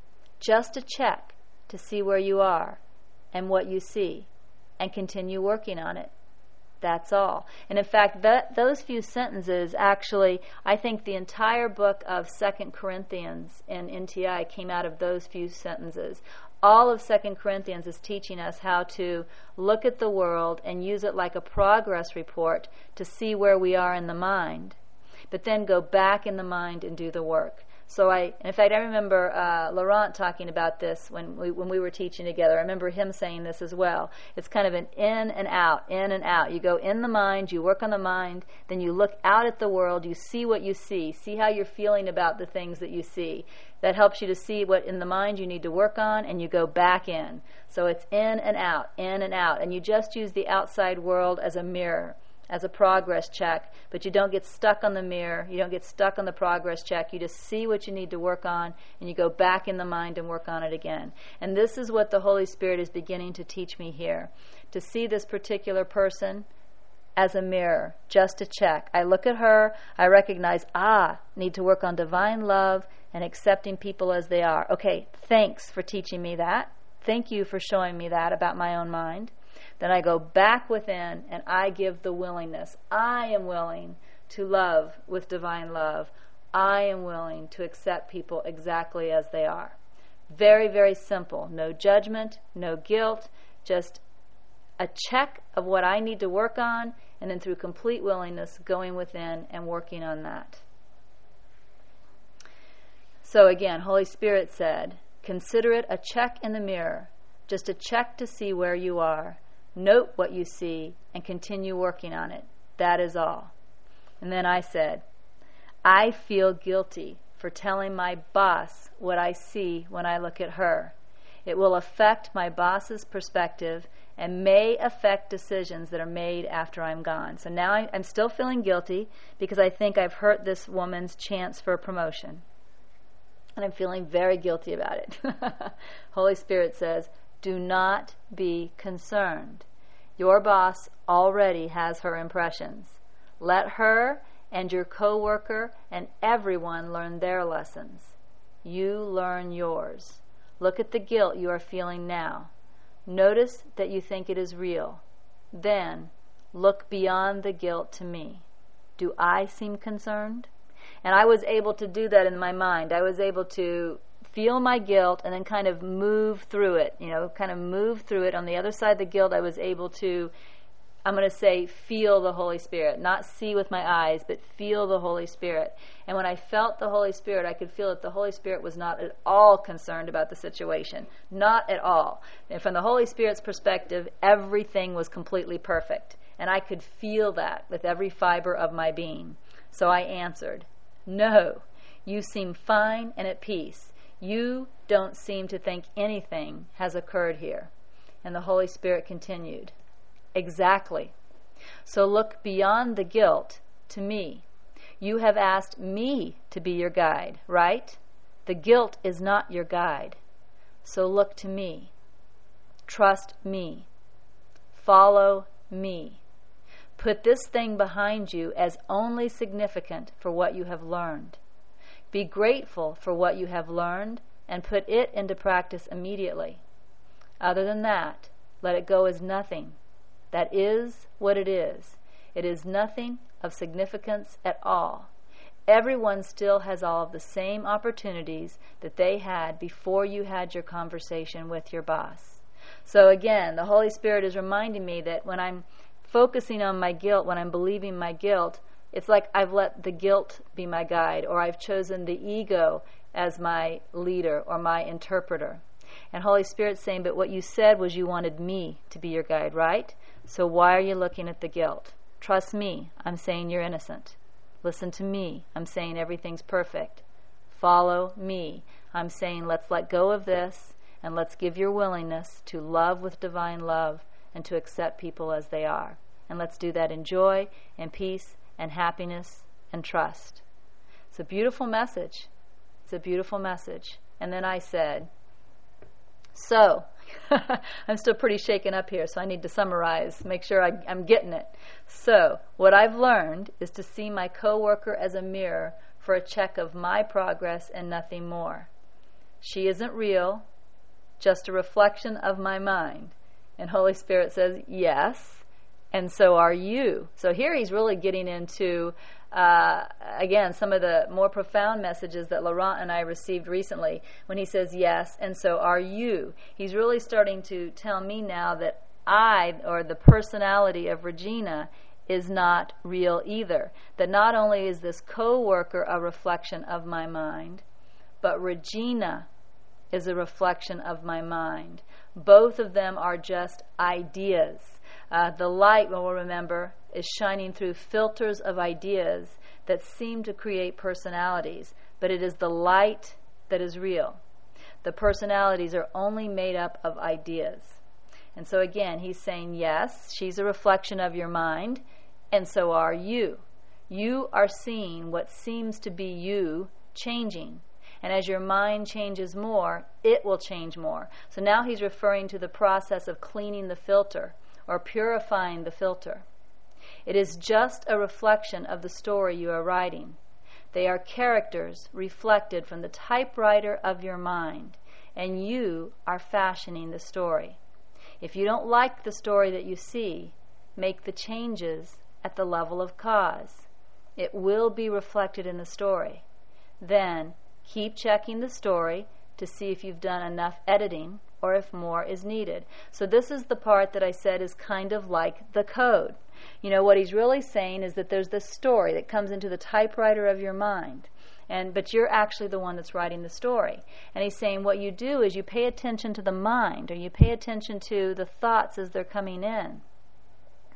Just a check to see where you are and what you see, and continue working on it. That's all. And in fact, that, those few sentences actually, I think the entire book of Second Corinthians in N T I came out of those few sentences. All of Second Corinthians is teaching us how to look at the world and use it like a progress report to see where we are in the mind, but then go back in the mind and do the work. So I, in fact, I remember uh, Laurent talking about this when we when we were teaching together. I remember him saying this as well. It's kind of an in and out, in and out. You go in the mind, you work on the mind, then you look out at the world, you see what you see, see how you're feeling about the things that you see. That helps you to see what in the mind you need to work on, and you go back in. So it's in and out, in and out. And you just use the outside world as a mirror, as a progress check, but you don't get stuck on the mirror, you don't get stuck on the progress check, you just see what you need to work on, and you go back in the mind and work on it again. And this is what the Holy Spirit is beginning to teach me here, to see this particular person as a mirror, just a check. I look at her, I recognize, ah, need to work on divine love and accepting people as they are. Okay, thanks for teaching me that. Thank you for showing me that about my own mind. Then I go back within and I give the willingness. I am willing to love with divine love. I am willing to accept people exactly as they are. Very, very simple. No judgment, no guilt, just a check of what I need to work on, and then through complete willingness going within and working on that. So again, Holy Spirit said, consider it a check in the mirror, just a check to see where you are. Note what you see and continue working on it. That is all. And then I said, I feel guilty for telling my boss what I see when I look at her. It will affect my boss's perspective and may affect decisions that are made after I'm gone. So now I, I'm still feeling guilty because I think I've hurt this woman's chance for a promotion. and I'm feeling very guilty about it. Holy Spirit says, do not be concerned. Your boss already has her impressions. Let her and your coworker and everyone learn their lessons. You learn yours. Look at the guilt you are feeling now. Notice that you think it is real. Then, look beyond the guilt to me. Do I seem concerned? And I was able to do that in my mind. I was able to feel my guilt and then kind of move through it, you know, kind of move through it. On the other side of the guilt, I was able to, I'm going to say, feel the Holy Spirit. Not see with my eyes, but feel the Holy Spirit. And when I felt the Holy Spirit, I could feel that the Holy Spirit was not at all concerned about the situation. Not at all. And from the Holy Spirit's perspective, everything was completely perfect. And I could feel that with every fiber of my being. So I answered, no, you seem fine and at peace. You don't seem to think anything has occurred here. And the Holy Spirit continued, exactly. So look beyond the guilt to me. You have asked me to be your guide, right? The guilt is not your guide. So look to me. Trust me. Follow me. Put this thing behind you as only significant for what you have learned. Be grateful for what you have learned and put it into practice immediately. Other than that, let it go as nothing. That is what it is. It is nothing of significance at all. Everyone still has all of the same opportunities that they had before you had your conversation with your boss. So again, the Holy Spirit is reminding me that when I'm focusing on my guilt, when I'm believing my guilt, it's like I've let the guilt be my guide, or I've chosen the ego as my leader or my interpreter. And Holy Spirit's saying, but what you said was you wanted me to be your guide, right? So why are you looking at the guilt? Trust me, I'm saying you're innocent. Listen to me, I'm saying everything's perfect. Follow me, I'm saying let's let go of this and let's give your willingness to love with divine love and to accept people as they are. And let's do that in joy and peace and happiness and trust. It's a beautiful message. It's a beautiful message. And then I said, so, I'm still pretty shaken up here, so I need to summarize, make sure I, I'm getting it. So, what I've learned is to see my coworker as a mirror for a check of my progress and nothing more. She isn't real, just a reflection of my mind. And Holy Spirit says, yes, and so are you. So here he's really getting into, uh, again, some of the more profound messages that Laurent and I received recently when he says, yes, and so are you. He's really starting to tell me now that I, or the personality of Regina, is not real either. That not only is this co-worker a reflection of my mind, but Regina is a reflection of my mind. Both of them are just ideas. Uh, the light, we'll remember, is shining through filters of ideas that seem to create personalities, but it is the light that is real. The personalities are only made up of ideas. And so again, he's saying, yes, she's a reflection of your mind, and so are you. You are seeing what seems to be you changing. And as your mind changes more, it will change more. So now he's referring to the process of cleaning the filter or purifying the filter. It is just a reflection of the story you are writing. They are characters reflected from the typewriter of your mind, and you are fashioning the story. If you don't like the story that you see, make the changes at the level of cause. It will be reflected in the story. Then, keep checking the story to see if you've done enough editing or if more is needed. So this is the part that I said is kind of like the code. You know, what he's really saying is that there's this story that comes into the typewriter of your mind, and but you're actually the one that's writing the story. And he's saying what you do is you pay attention to the mind, or you pay attention to the thoughts as they're coming in.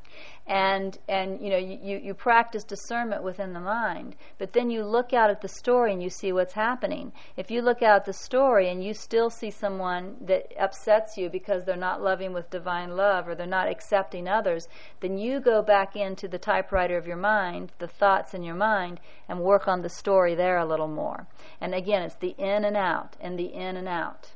And, and you know, you, you, you practice discernment within the mind, but then you look out at the story and you see what's happening. If you look out at the story and you still see someone that upsets you because they're not loving with divine love or they're not accepting others, then you go back into the typewriter of your mind, the thoughts in your mind, and work on the story there a little more. And again, it's the in and out and the in and out.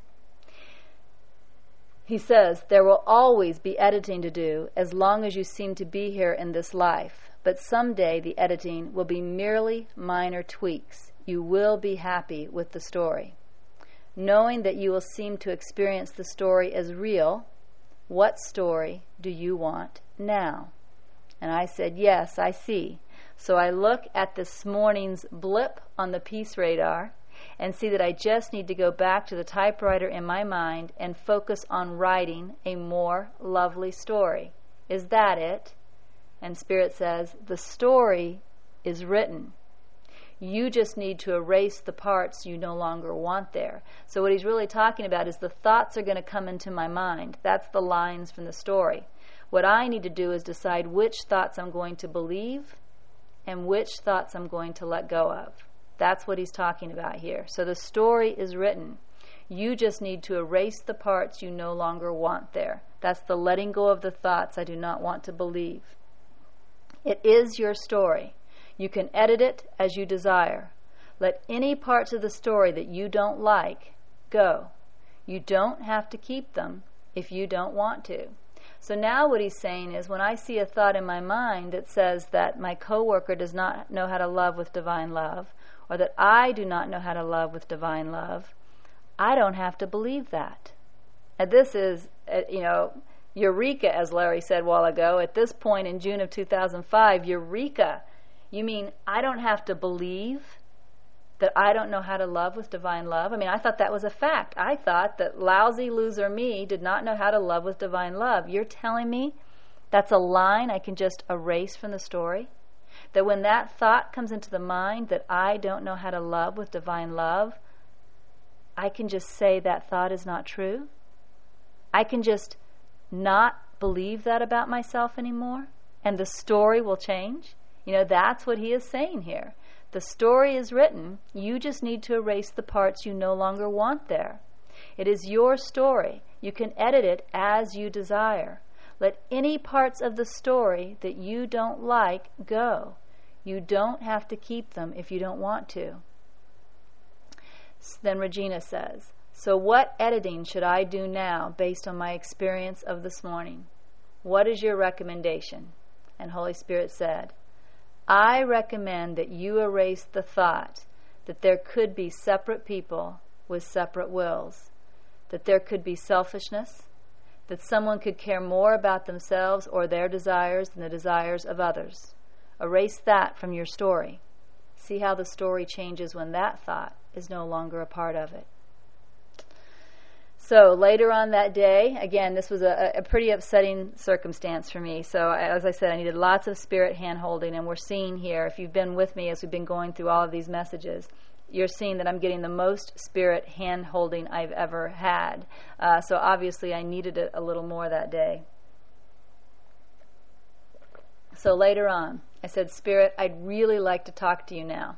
He says, there will always be editing to do as long as you seem to be here in this life. But someday the editing will be merely minor tweaks. You will be happy with the story. Knowing that you will seem to experience the story as real, what story do you want now? And I said, yes, I see. So I look at this morning's blip on the peace radar and see that I just need to go back to the typewriter in my mind and focus on writing a more lovely story. Is that it? And Spirit says, the story is written. You just need to erase the parts you no longer want there. So what he's really talking about is the thoughts are going to come into my mind. That's the lines from the story. What I need to do is decide which thoughts I'm going to believe and which thoughts I'm going to let go of. That's what he's talking about here. So the story is written. You just need to erase the parts you no longer want there. That's the letting go of the thoughts I do not want to believe. It is your story. You can edit it as you desire. Let any parts of the story that you don't like go. You don't have to keep them if you don't want to. So now what he's saying is, when I see a thought in my mind that says that my coworker does not know how to love with divine love, or that I do not know how to love with divine love, I don't have to believe that. And this is, uh, you know, eureka, as Larry said a while ago. At this point in June of two thousand five, eureka. You mean I don't have to believe that I don't know how to love with divine love? I mean, I thought that was a fact. I thought that lousy loser me did not know how to love with divine love. You're telling me that's a line I can just erase from the story? That when that thought comes into the mind that I don't know how to love with divine love, I can just say that thought is not true? I can just not believe that about myself anymore, and the story will change? You know, that's what he is saying here. The story is written. You just need to erase the parts you no longer want there. It is your story. You can edit it as you desire. Let any parts of the story that you don't like go. You don't have to keep them if you don't want to. Then Regina says, so what editing should I do now based on my experience of this morning? What is your recommendation? And Holy Spirit said, I recommend that you erase the thought that there could be separate people with separate wills, that there could be selfishness, that someone could care more about themselves or their desires than the desires of others. Erase that from your story. See how the story changes when that thought is no longer a part of it. So later on that day, again, this was a, a pretty upsetting circumstance for me. So as I said, I needed lots of spirit hand-holding, and we're seeing here, if you've been with me as we've been going through all of these messages, you're seeing that I'm getting the most spirit hand-holding I've ever had. Uh, so obviously I needed it a little more that day. So later on, I said, Spirit, I'd really like to talk to you now.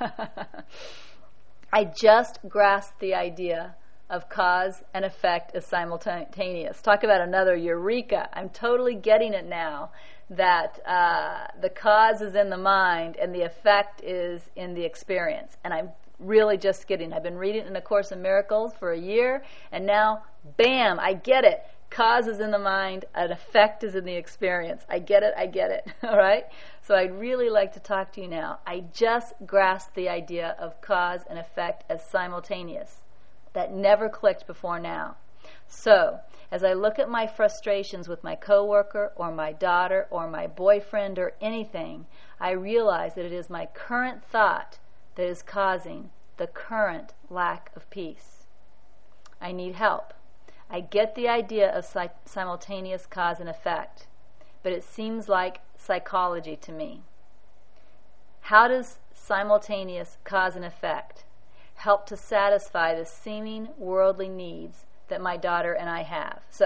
I just grasped the idea of cause and effect as simultaneous. Talk about another eureka. I'm totally getting it now, that uh, the cause is in the mind and the effect is in the experience. And I'm really just getting, I've been reading in A Course in Miracles for a year, and now, bam, I get it. Cause is in the mind, an effect is in the experience. I get it, I get it, all right? So I'd really like to talk to you now. I just grasped the idea of cause and effect as simultaneous. That never clicked before now. So, as I look at my frustrations with my coworker or my daughter or my boyfriend or anything, I realize that it is my current thought that is causing the current lack of peace. I need help. I get the idea of si- simultaneous cause and effect, but it seems like psychology to me. How does simultaneous cause and effect help to satisfy the seeming worldly needs that my daughter and I have? So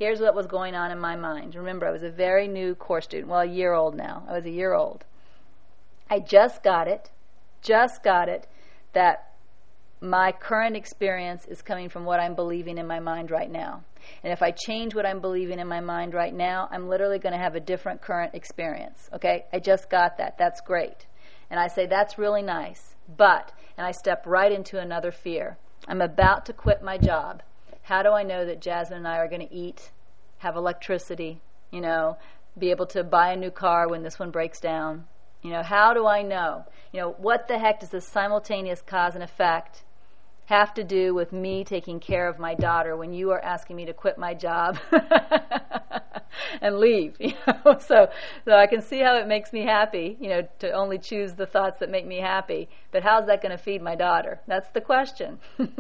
Here's what was going on in my mind. Remember, I was a very new course student. Well, a year old now. I was a year old. I just got it, just got it, that my current experience is coming from what I'm believing in my mind right now. And if I change what I'm believing in my mind right now, I'm literally going to have a different current experience. Okay? I just got that. That's great. And I say, that's really nice. But, and I step right into another fear. I'm about to quit my job. How do I know that Jasmine and I are going to eat, have electricity, you know, be able to buy a new car when this one breaks down? You know, how do I know? You know, what the heck does this simultaneous cause and effect have to do with me taking care of my daughter when you are asking me to quit my job and leave? You know, so so I can see how it makes me happy, you know, to only choose the thoughts that make me happy. But how's that going to feed my daughter? That's the question.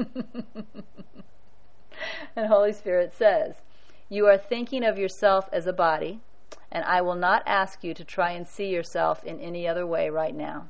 And Holy Spirit says, you are thinking of yourself as a body, and I will not ask you to try and see yourself in any other way right now.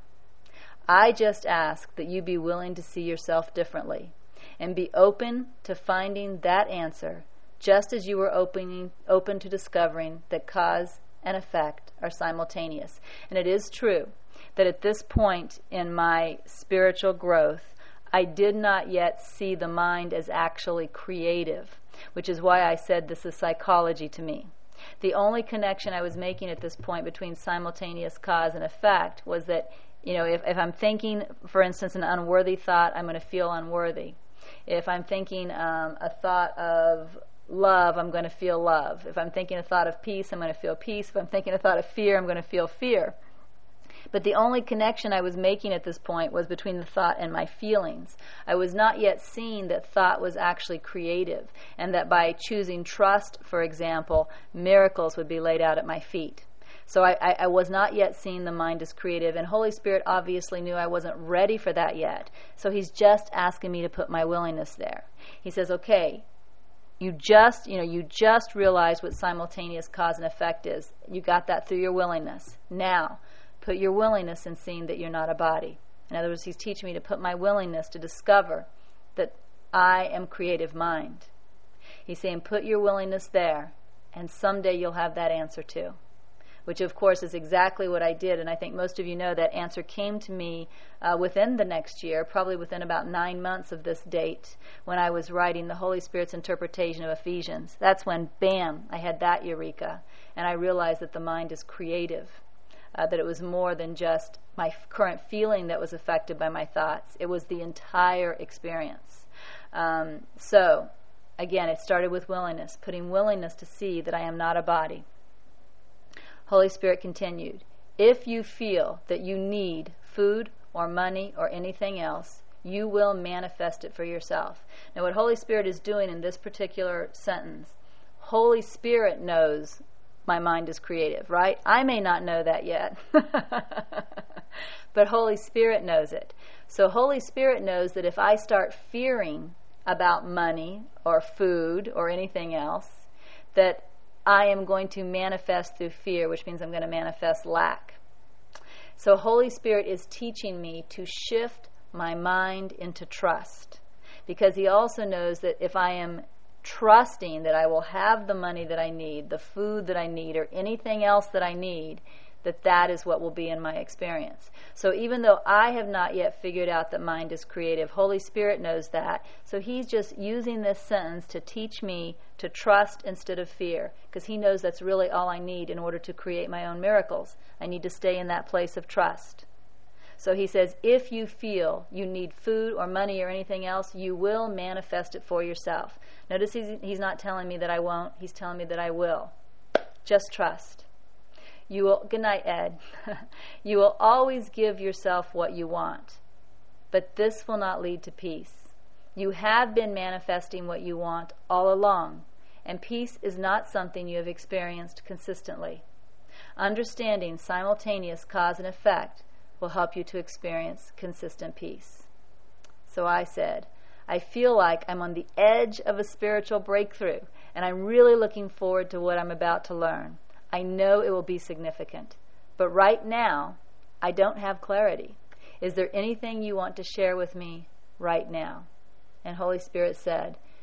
I just ask that you be willing to see yourself differently and be open to finding that answer, just as you were opening, open to discovering that cause and effect are simultaneous. And it is true that at this point in my spiritual growth, I did not yet see the mind as actually creative, which is why I said this is psychology to me. The only connection I was making at this point between simultaneous cause and effect was that, you know, if, if I'm thinking, for instance, an unworthy thought, I'm going to feel unworthy. If I'm thinking um, a thought of love, I'm going to feel love. If I'm thinking a thought of peace, I'm going to feel peace. If I'm thinking a thought of fear, I'm going to feel fear. But the only connection I was making at this point was between the thought and my feelings. I was not yet seeing that thought was actually creative, and that by choosing trust, for example, miracles would be laid out at my feet. So I, I, I was not yet seeing the mind as creative, and Holy Spirit obviously knew I wasn't ready for that yet. So He's just asking me to put my willingness there. He says, okay, you just, you know, you just realized what simultaneous cause and effect is. You got that through your willingness. Now, put your willingness in seeing that you're not a body. In other words, He's teaching me to put my willingness to discover that I am creative mind. He's saying, put your willingness there, and someday you'll have that answer too. Which, of course, is exactly what I did. And I think most of you know that answer came to me uh, within the next year, probably within about nine months of this date, when I was writing the Holy Spirit's interpretation of Ephesians. That's when, bam, I had that eureka. And I realized that the mind is creative, uh, that it was more than just my f- current feeling that was affected by my thoughts. It was the entire experience. Um, so, again, it started with willingness, putting willingness to see that I am not a body. Holy Spirit continued, if you feel that you need food or money or anything else, you will manifest it for yourself. Now, what Holy Spirit is doing in this particular sentence, Holy Spirit knows my mind is creative, right? I may not know that yet, but Holy Spirit knows it. So Holy Spirit knows that if I start fearing about money or food or anything else, that I am going to manifest through fear, which means I'm going to manifest lack. So Holy Spirit is teaching me to shift my mind into trust, because He also knows that if I am trusting that I will have the money that I need, the food that I need, or anything else that I need, that that is what will be in my experience. So even though I have not yet figured out that mind is creative, Holy Spirit knows that. So He's just using this sentence to teach me to trust instead of fear, because He knows that's really all I need in order to create my own miracles. I need to stay in that place of trust. So He says, if you feel you need food or money or anything else, you will manifest it for yourself. Notice he's, he's not telling me that I won't. He's telling me that I will. Just trust. You will, good night, Ed. You will always give yourself what you want, but this will not lead to peace. You have been manifesting what you want all along, and peace is not something you have experienced consistently. Understanding simultaneous cause and effect will help you to experience consistent peace. So I said, I feel like I'm on the edge of a spiritual breakthrough, and I'm really looking forward to what I'm about to learn. I know it will be significant, but right now, I don't have clarity. Is there anything you want to share with me right now? And Holy Spirit said,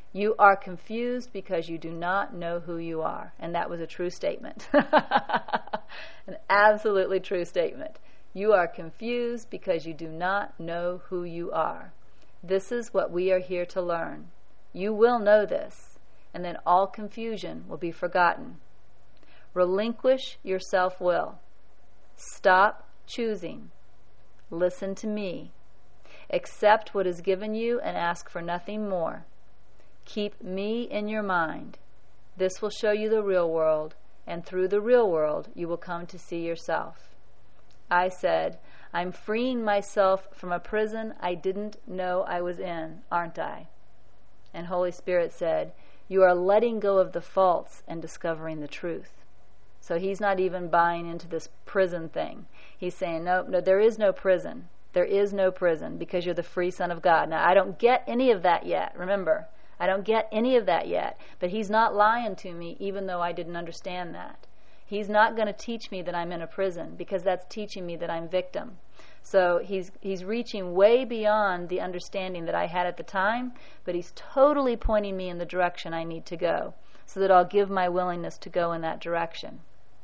You are confused because you do not know who you are. And that was a true statement. An absolutely true statement. You are confused because you do not know who you are. This is what we are here to learn. You will know this, and then all confusion will be forgotten. Relinquish your self-will. Stop choosing. Listen to me. Accept what is given you and ask for nothing more. Keep me in your mind. This will show you the real world, and through the real world you will come to see yourself. I said, I'm freeing myself from a prison I didn't know I was in, aren't I? And Holy Spirit said, you are letting go of the false and discovering the truth. So he's not even buying into this prison thing. He's saying, no, no, there is no prison. There is no prison because you're the free Son of God. Now, I don't get any of that yet. Remember, I don't get any of that yet. But he's not lying to me, even though I didn't understand that. He's not going to teach me that I'm in a prison because that's teaching me that I'm victim. So he's he's reaching way beyond the understanding that I had at the time, but he's totally pointing me in the direction I need to go so that I'll give my willingness to go in that direction.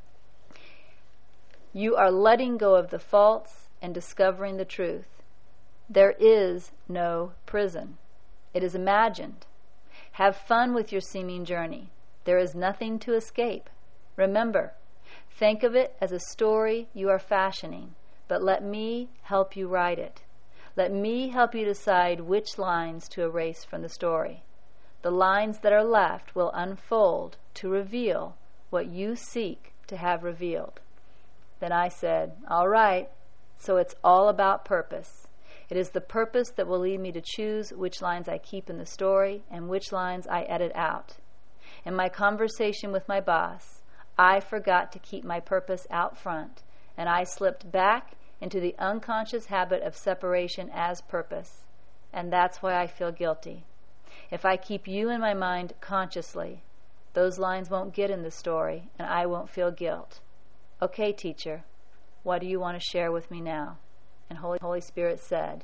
You are letting go of the false and discovering the truth. There is no prison. It is imagined. Have fun with your seeming journey. There is nothing to escape. Remember, think of it as a story you are fashioning, but let me help you write it. Let me help you decide which lines to erase from the story. The lines that are left will unfold to reveal what you seek to have revealed. Then I said, all right, so it's all about purpose. It is the purpose that will lead me to choose which lines I keep in the story and which lines I edit out. In my conversation with my boss, I forgot to keep my purpose out front, and I slipped back into the unconscious habit of separation as purpose, and that's why I feel guilty. If I keep you in my mind consciously, those lines won't get in the story, and I won't feel guilt. Okay, teacher, what do you want to share with me now? And Holy, Holy Spirit said,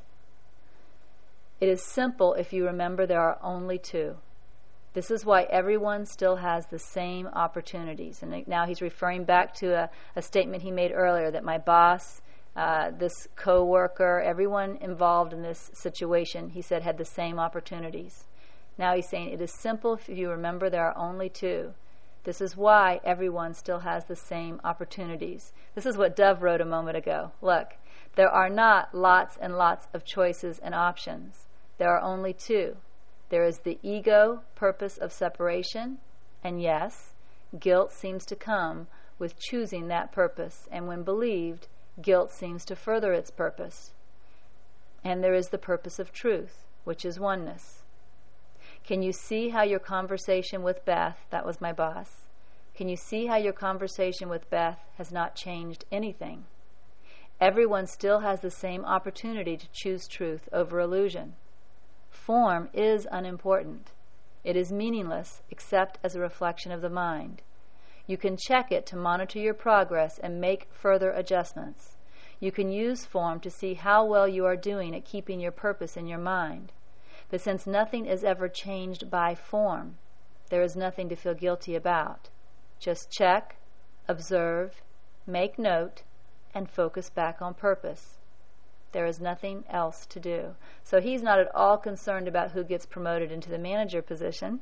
it is simple if you remember there are only two. This is why everyone still has the same opportunities. And now he's referring back to a, a statement he made earlier that my boss, uh, this co-worker, everyone involved in this situation, he said, had the same opportunities. Now he's saying it is simple if you remember there are only two. This is why everyone still has the same opportunities. This is what Dove wrote a moment ago. Look, there are not lots and lots of choices and options. There are only two. There is the ego purpose of separation, and yes, guilt seems to come with choosing that purpose, and when believed, guilt seems to further its purpose. And there is the purpose of truth, which is oneness. Can you see how your conversation with Beth, that was my boss, can you see how your conversation with Beth has not changed anything? Everyone still has the same opportunity to choose truth over illusion. Form is unimportant. It is meaningless except as a reflection of the mind. You can check it to monitor your progress and make further adjustments. You can use form to see how well you are doing at keeping your purpose in your mind. But since nothing is ever changed by form, there is nothing to feel guilty about. Just check, observe, make note, and focus back on purpose. There is nothing else to do. So he's not at all concerned about who gets promoted into the manager position,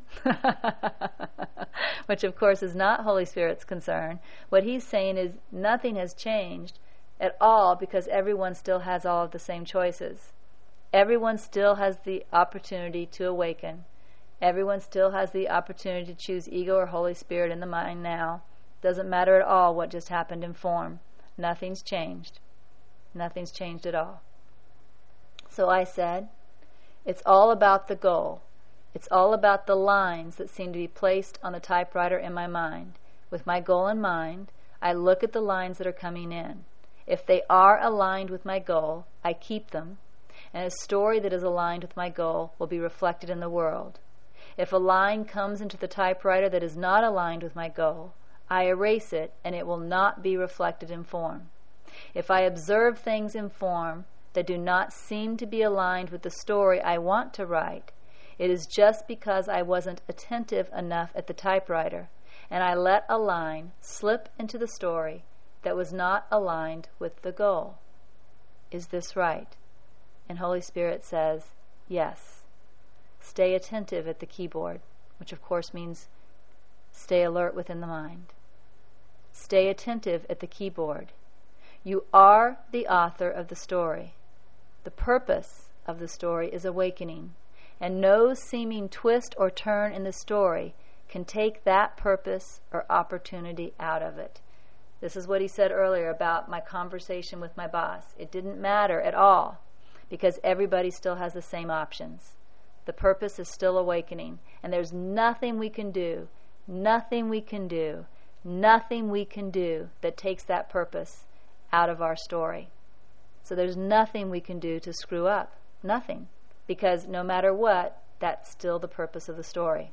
which of course is not Holy Spirit's concern. What he's saying is nothing has changed at all because everyone still has all of the same choices. Everyone still has the opportunity to awaken. Everyone still has the opportunity to choose ego or Holy Spirit in the mind now. Doesn't matter at all what just happened in form. Nothing's changed. Nothing's changed at all. So I said, it's all about the goal. It's all about the lines that seem to be placed on the typewriter in my mind. With my goal in mind, I look at the lines that are coming in. If they are aligned with my goal, I keep them, and a story that is aligned with my goal will be reflected in the world. If a line comes into the typewriter that is not aligned with my goal, I erase it, and it will not be reflected in form. If I observe things in form that do not seem to be aligned with the story I want to write, It is just because I wasn't attentive enough at the typewriter, and I let a line slip into the story that was not aligned with the goal. Is this right? And Holy Spirit says, yes. Stay attentive at the keyboard, which of course means stay alert within the mind. Stay attentive at the keyboard. You are the author of the story. The purpose of the story is awakening, and no seeming twist or turn in the story can take that purpose or opportunity out of it. This is what he said earlier about my conversation with my boss. It didn't matter at all because everybody still has the same options. The purpose is still awakening, and there's nothing we can do, nothing we can do, nothing we can do that takes that purpose out of our story. So there's nothing we can do to screw up. Nothing. Because no matter what, that's still the purpose of the story.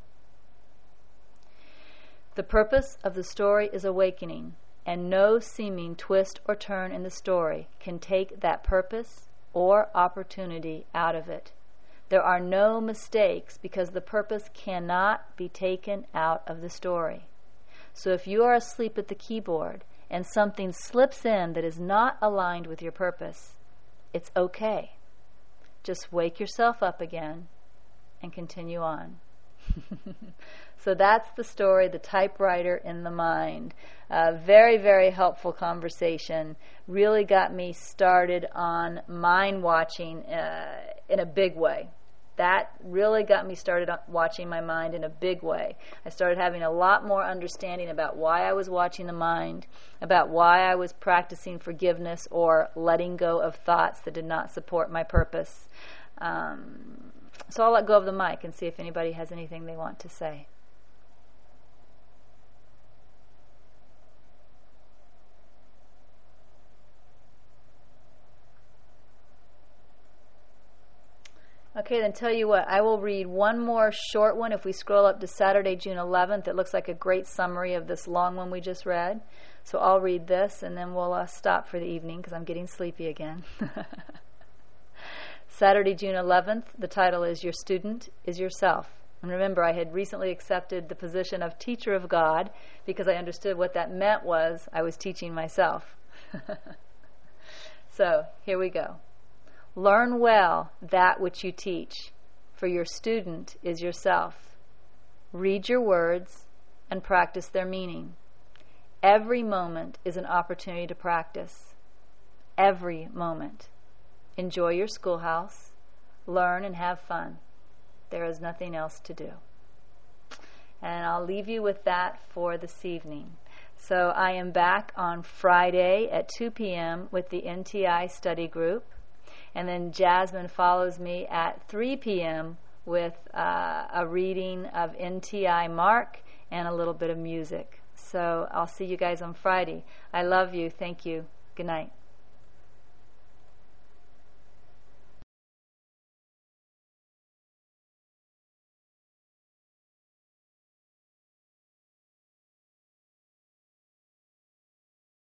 The purpose of the story is awakening, and no seeming twist or turn in the story can take that purpose or opportunity out of it. There are no mistakes because the purpose cannot be taken out of the story. So if you are asleep at the keyboard and something slips in that is not aligned with your purpose, it's okay. Just wake yourself up again and continue on. So that's the story, The Typewriter in the Mind. Uh, very, very helpful conversation. Really got me started on mind watching uh, in a big way. That really got me started on watching my mind in a big way. I started having a lot more understanding about why I was watching the mind, about why I was practicing forgiveness or letting go of thoughts that did not support my purpose. Um, so I'll let go of the mic and see if anybody has anything they want to say. Okay, then tell you what, I will read one more short one. If we scroll up to Saturday, June eleventh, it looks like a great summary of this long one we just read. So I'll read this, and then we'll uh, stop for the evening because I'm getting sleepy again. Saturday, June eleventh, the title is Your Student is Yourself. And remember, I had recently accepted the position of Teacher of God because I understood what that meant was I was teaching myself. So, here we go. Learn well that which you teach, for your student is yourself. Read your words and practice their meaning. Every moment is an opportunity to practice. Every moment. Enjoy your schoolhouse, learn and have fun. There is nothing else to do. And I'll leave you with that for this evening. So I am back on Friday at two p.m. with the N T I study group. And then Jasmine follows me at three p.m. with uh, a reading of N T I Mark and a little bit of music. So I'll see you guys on Friday. I love you. Thank you. Good night.